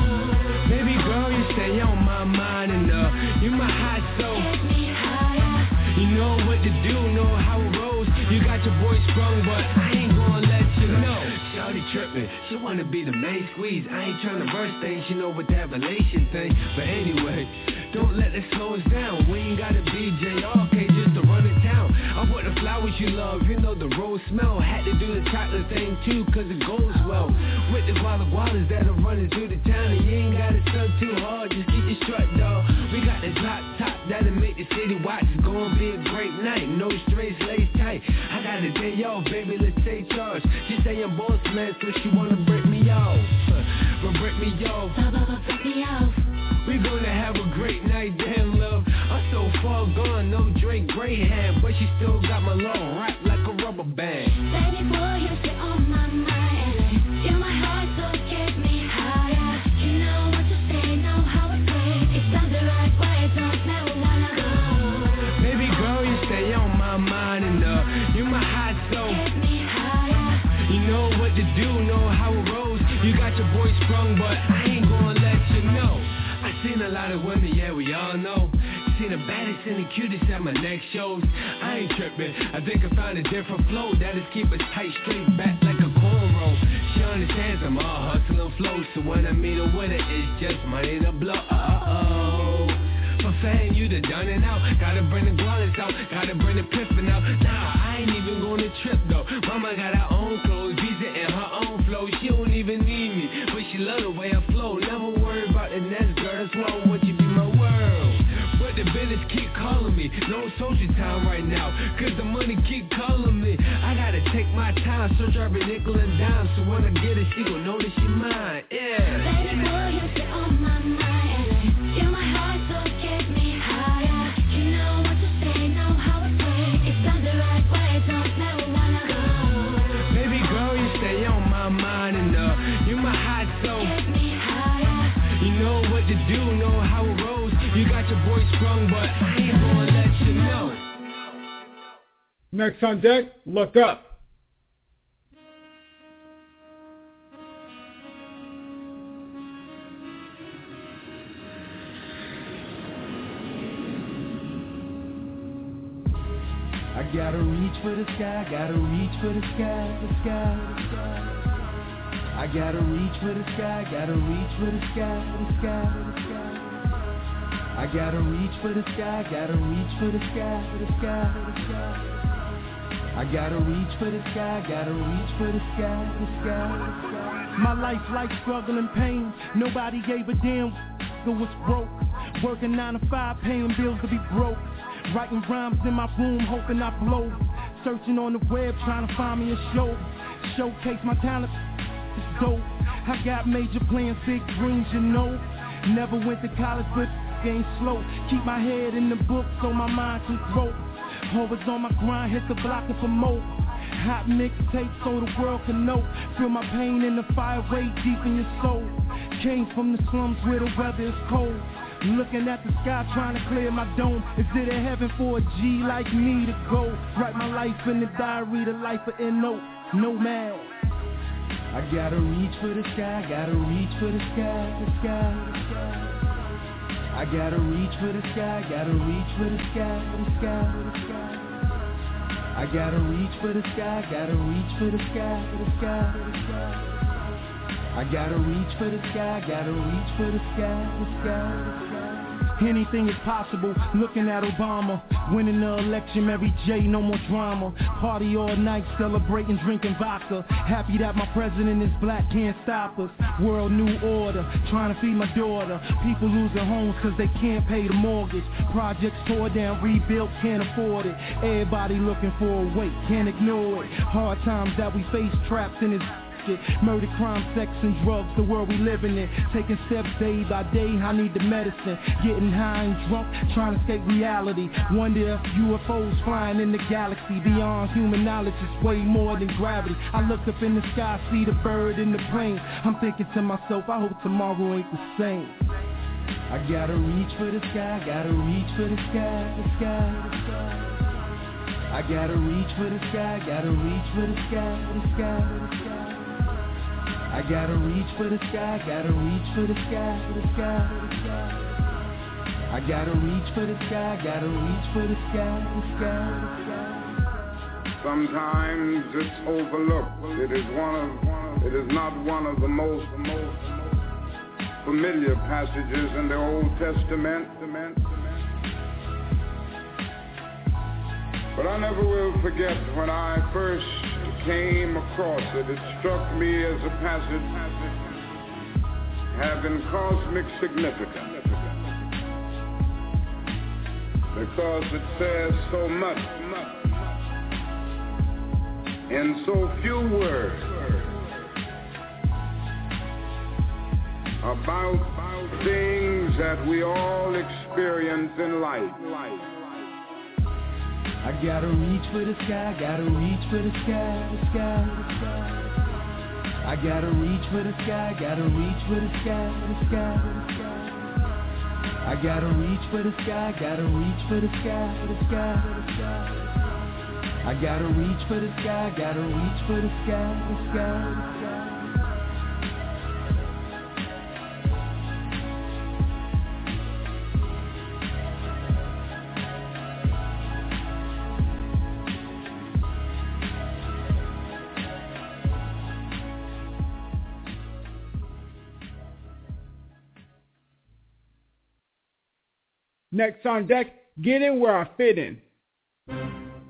go. Baby girl, you stay on my mind enough. You my hot soul. Get me higher. You know what to do, know how it rolls. You got your boy sprung, but I ain't gonna let you know. Shawty trippin', she wanna be the main squeeze. I ain't tryna burst things, you know what that relation thing. But anyway, don't let it slow us down. We ain't gotta be J R K just to run it down. I bought the flowers you love, you know the rose smell. Had to do the chocolate thing too, cause it goes well. With the guala gualas that are running through the town. And you ain't gotta stunt too hard, just keep your strut, dog. We got the drop top that'll make the city watch. It's gonna be a great night, no straights, lace tight. I got a day off, baby, let's take charge. She say I'm boss man, so she wanna break me off. But break me off, break me off. We gonna have a great night, damn love. I'm so far gone, no Drake Greyhound, but she still got my love wrapped like a rubber band. Baby boy, you sit on my mind. You're my heart, so get me higher. You know what to say, know how to play. It's done the right way, don't never wanna go. Baby girl, you stay on my mind enough. You my hot soul. Get me higher. You know what to do, know how it rolls. You got your boy sprung, but I ain't gonna let you know. I seen a lot of women, yeah, we all know. Seen the baddest and the cutest at my next shows. I ain't tripping, I think I found a different flow that'll keep us tight, straight back like a cornrow. She understands I'm all hustle and flow, so when I meet her with it, it's just money to blow. Uh-oh. For fame, you done done it out. Gotta bring the gualas out, gotta bring the piffin' out. Nah, I ain't even gonna trip though. Mama got her own clothes, visa and her own flow. She don't even need me, but she love the way I flow. Never worry about the next girl, that's why I want you to be my world. But the business keep calling me, no social time right now, cause the money keep calling me. I gotta take my time, search every nickel and dime, so when I get it, she gon' know that she mine, yeah. Baby boy, you sit on my mind. You're my heart, so get me higher. You know what to say, know how to play. It's done the right way, don't never wanna go. Baby girl, you stay on my mind enough. You my hot soul. Get me higher. You know what to do, know how it rolls. You got your boy sprung, but I ain't gonna let you know. Next on deck, Look Up. I gotta reach for the sky, gotta reach for the sky, the sky, the sky. I gotta reach for the sky, gotta reach for the sky, the sky, the sky. I gotta reach for the sky, gotta reach for the sky, for the sky, for the sky. I gotta reach for the sky, gotta reach for the sky, the sky, the sky. My life like struggle and pain. Nobody gave a damn who was broke. Working nine to five, paying bills to be broke. Writing rhymes in my room, hoping I blow. Searching on the web, trying to find me a show. Showcase my talent, it's dope. I got major plans, big dreams, you know. Never went to college, but game slow. Keep my head in the book so my mind can grow. Always on my grind, hit the block and promote. Hot mixtape so the world can know. Feel my pain in the fire way deep in your soul. Came from the slums where the weather is cold. Looking at the sky trying to clear my dome. Is it a heaven for a G like me to go? Write my life in the diary, the life of N O, nomad. I gotta reach for the sky, gotta reach for the sky, the sky, the sky. I gotta reach for the sky, gotta reach for the sky, the sky, the sky. I gotta reach for the sky, gotta reach for the sky, the sky, the sky. I gotta reach for the sky, gotta reach for the sky, the sky, the sky. Anything is possible, looking at Obama. Winning the election, Mary J, no more drama. Party all night, celebrating, drinking vodka. Happy that my president is black, can't stop us. World new order, trying to feed my daughter. People losing homes cause they can't pay the mortgage. Projects tore down, rebuilt, can't afford it. Everybody looking for a way, can't ignore it. Hard times that we face, trapped in this murder, crime, sex, and drugs, the world we living in. Taking steps day by day, I need the medicine. Getting high and drunk, trying to escape reality. Wonder if U F Os flying in the galaxy. Beyond human knowledge, it's way more than gravity. I look up in the sky, see the bird in the plane. I'm thinking to myself, I hope tomorrow ain't the same. I gotta reach for the sky, gotta reach for the sky, the sky, the sky. I gotta reach for the sky, gotta reach for the sky, the sky, the sky. I gotta reach for the sky, gotta reach for the sky, for the sky, for the sky. I gotta reach for the sky, gotta reach for the sky, the sky, the sky. Sometimes it's overlooked. It is one of, it is not one of the most, the most familiar passages in the Old Testament. But I never will forget when I first came across it. It struck me as a passage having cosmic significance because it says so much in so few words about things that we all experience in life. I gotta reach for the sky, gotta reach for the sky, the sky, the sky. I gotta reach for the sky, gotta reach for the sky, the sky, the sky. I gotta reach for the sky, gotta reach for the sky, the sky, the sky. I gotta reach for the sky, gotta reach for the sky, the sky, the sky. Next on deck, get in where I fit in. Let's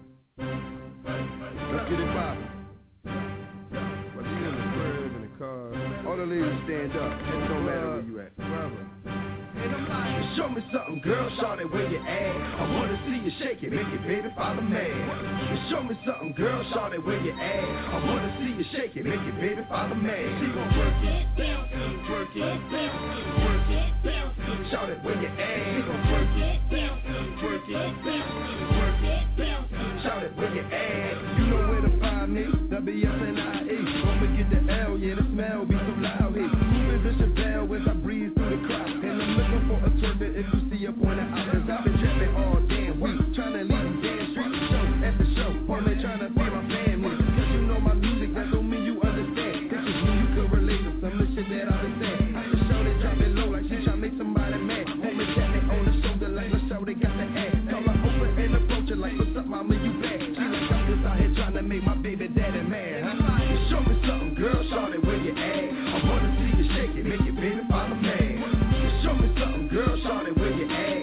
get it poppin'. Whether you in the crib, in the car, all the ladies stand up. It don't matter where you at. Brother. Show me something, girl, shout it where you at. I wanna see you shake it, make it, baby, follow me. Show me something, girl, shout it where you at. I wanna see you shake it, make it, baby, follow me. She gon' work it, bounce it, work it, bounce it, work it, bounce it. Shout it where you at. She gon' work it, bounce it, work it, bounce it, work it, bounce it. Shout it where you at. You know where to find me, W S N I E. When we get the L, yeah, the smell be so loud here. Moving Bishop Bell as I breeze through the crowd. And I'm looking for a turbine if you see up on the out. Cause I've been trapping all damn week, trying to leave the damn street show after show. Only trying to be my family. Cause you know my music, that don't mean you understand. This is me, you can relate to some of the shit that I've been saying. I just show they drop it low like she tryna make somebody mad. Homie tap me on the shoulder like let's show they got the ass. Call her over and approach her like what's up mama, you bad. She like I'm just out here trying to make my baby daddy mad. Huh? Show me something, girl, show it where you at. I wanna see you shake it, make it, baby, follow me. Show me something, girl, show it where you at.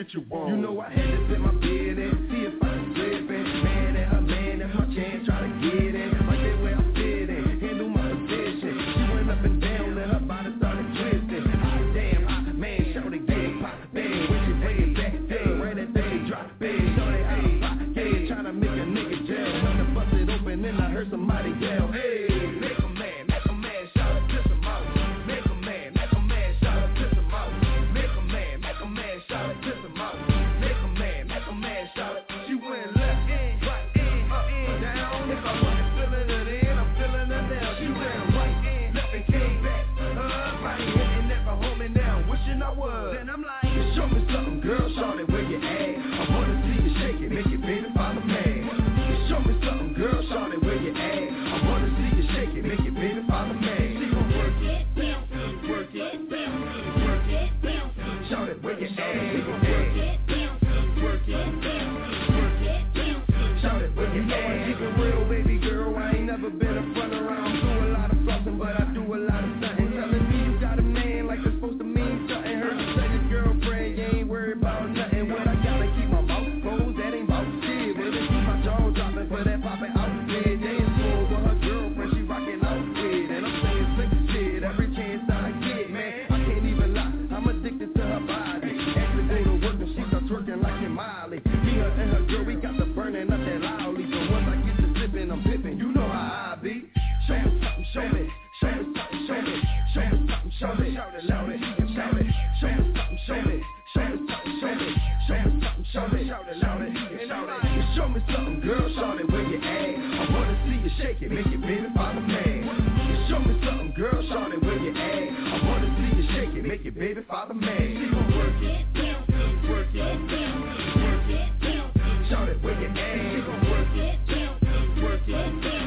get you on. You know I had to fit my bed in, see if I can slip in. Man and her man, that's my chance, try to get in. Right there where I fit in, handle my position. She went up and down, and her body started twisting. Hot damn, hot man, shout it, get pop, bang. When she bring it back, down, right at day, drop, bang. Shout it, hey, pop, yeah, tryna make a nigga jail. When I bust it open, then I heard somebody yell, hey, make a man, make a man, shout it, piss him out. Make a man, make a man, shout it, piss him out. Make a man, make a man, shout it, piss him out. Make a man, make a man, shout it. She went left in, right in, up in, down. If I wasn't feeling her then, I'm feeling her now. She went right in, left and came back. Uh, right in, and never home and now. Wishing I was. Then I'm like, show me something, girl, shout it where you at. I wanna see you shake it, make it baby, follow me. Show me something, girl, shout it where you at. I wanna see you shake it, make it baby, follow me. She gon' work it, work it, work it, shout it where you at. She gon' work it, work it, work it, shout it where you at. I keep it real, baby girl, I ain't never been a front around. Do a lot of flossing, but I do a lot of stunting. Telling me you got a man like it's supposed to mean something. Heard you say your girlfriend, you ain't worried about nothing. What I gotta keep my mouth closed, that ain't about shit. But they keep my jaw dropping for that poppin' outfit. They ain't slow with her girlfriend, she rockin' outfit. And I'm saying slick shit every chance I get, man. I can't even lie, I'm addicted to her body. Actually go to work and she starts twerking like in Miley. Me, her, and her girl, we got the burning up that loudly. So once I get to sippin', I'm pippin', you know how I be. Show me something, show me. Show me something, show me. Show me something, show me. Shout it, shout it, shout it. Show me something, show me. Show me something, show me. Show me something, show me. Shout it, shout it, shout it. Show me something, girl, shout it where you at. I wanna see you shake it, make it baby, follow me. Show me something, girl, shout it where you at. I wanna see you shake it, make it baby, follow me. She gon' work it, work it, work it, shout it where you at. She gon' work it, work it,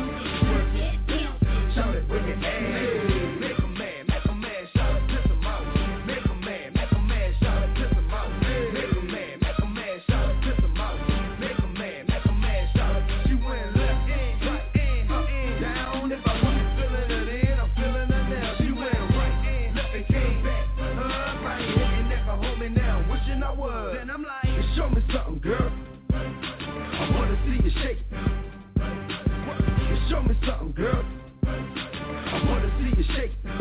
work it, shout it where you at. Make a man, make a man, shout it, piss him out. Make a man, make a man, shout it, piss him out. Make a man, make a man, shout it, piss him out. Make a man, make a man, shout it. She went left in, right in, up in, down. If I wasn't feeling her then, I'm feeling her now. She went right in, left and came back. Uh, right in, and never home and now. Wishing I was. Then I'm like, show me something, girl. I wanna see you shake it. Show me something, girl. I wanna see you shake it.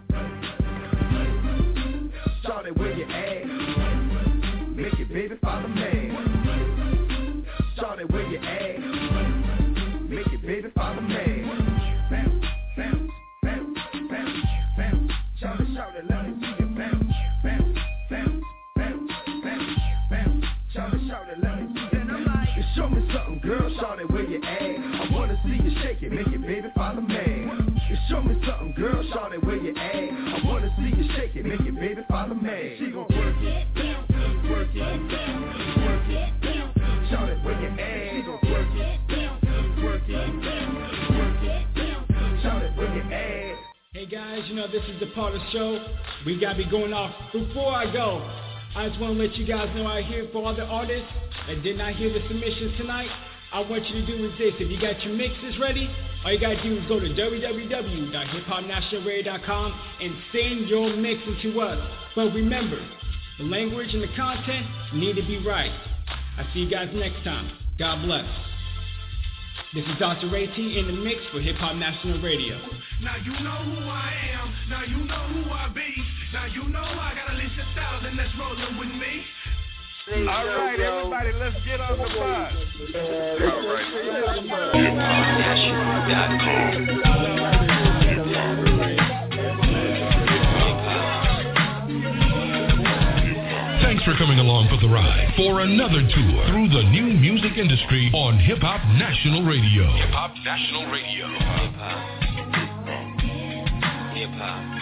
Shout it where you at. Make it baby, follow me. Shout it where you at. Make it baby, follow me. Bounce, bounce, bounce, bounce, bounce. Shout it, shout it, let me see you bounce, bounce, bounce, bounce, bounce, bounce. Shout it, shout it, let me see you. Then I'm like, show me something, girl. Shout it where you at. I wanna see you shake it, make it baby, follow me. Show me something, girl, shout it where you at. I wanna see you shake it, make it baby, follow me. She gon' work it, work it, work it, shout it where you at. She gon' work it, work it, work it, shout it where you at. Hey guys, you know this is the part of the show we gotta be going off. Before I go, I just wanna let you guys know out here for all the artists that did not hear the submissions tonight. I want you to do is this. If you got your mixes ready, all you gotta do is go to w w w dot hip hop national radio dot com and send your mixes to us. But remember, the language and the content need to be right. I'll see you guys next time. God bless. This is Doctor Ray T in the mix for Hip Hop National Radio. Now you know who I am. Now you know who I be. Now you know I got a list of styles and that's rolling with me. All right, everybody, let's get on the bus. All right. hip hop national dot com. Thanks for coming along for the ride for another tour through the new music industry on Hip Hop National Radio. Hip Hop National Radio. Hip hop. Hip hop.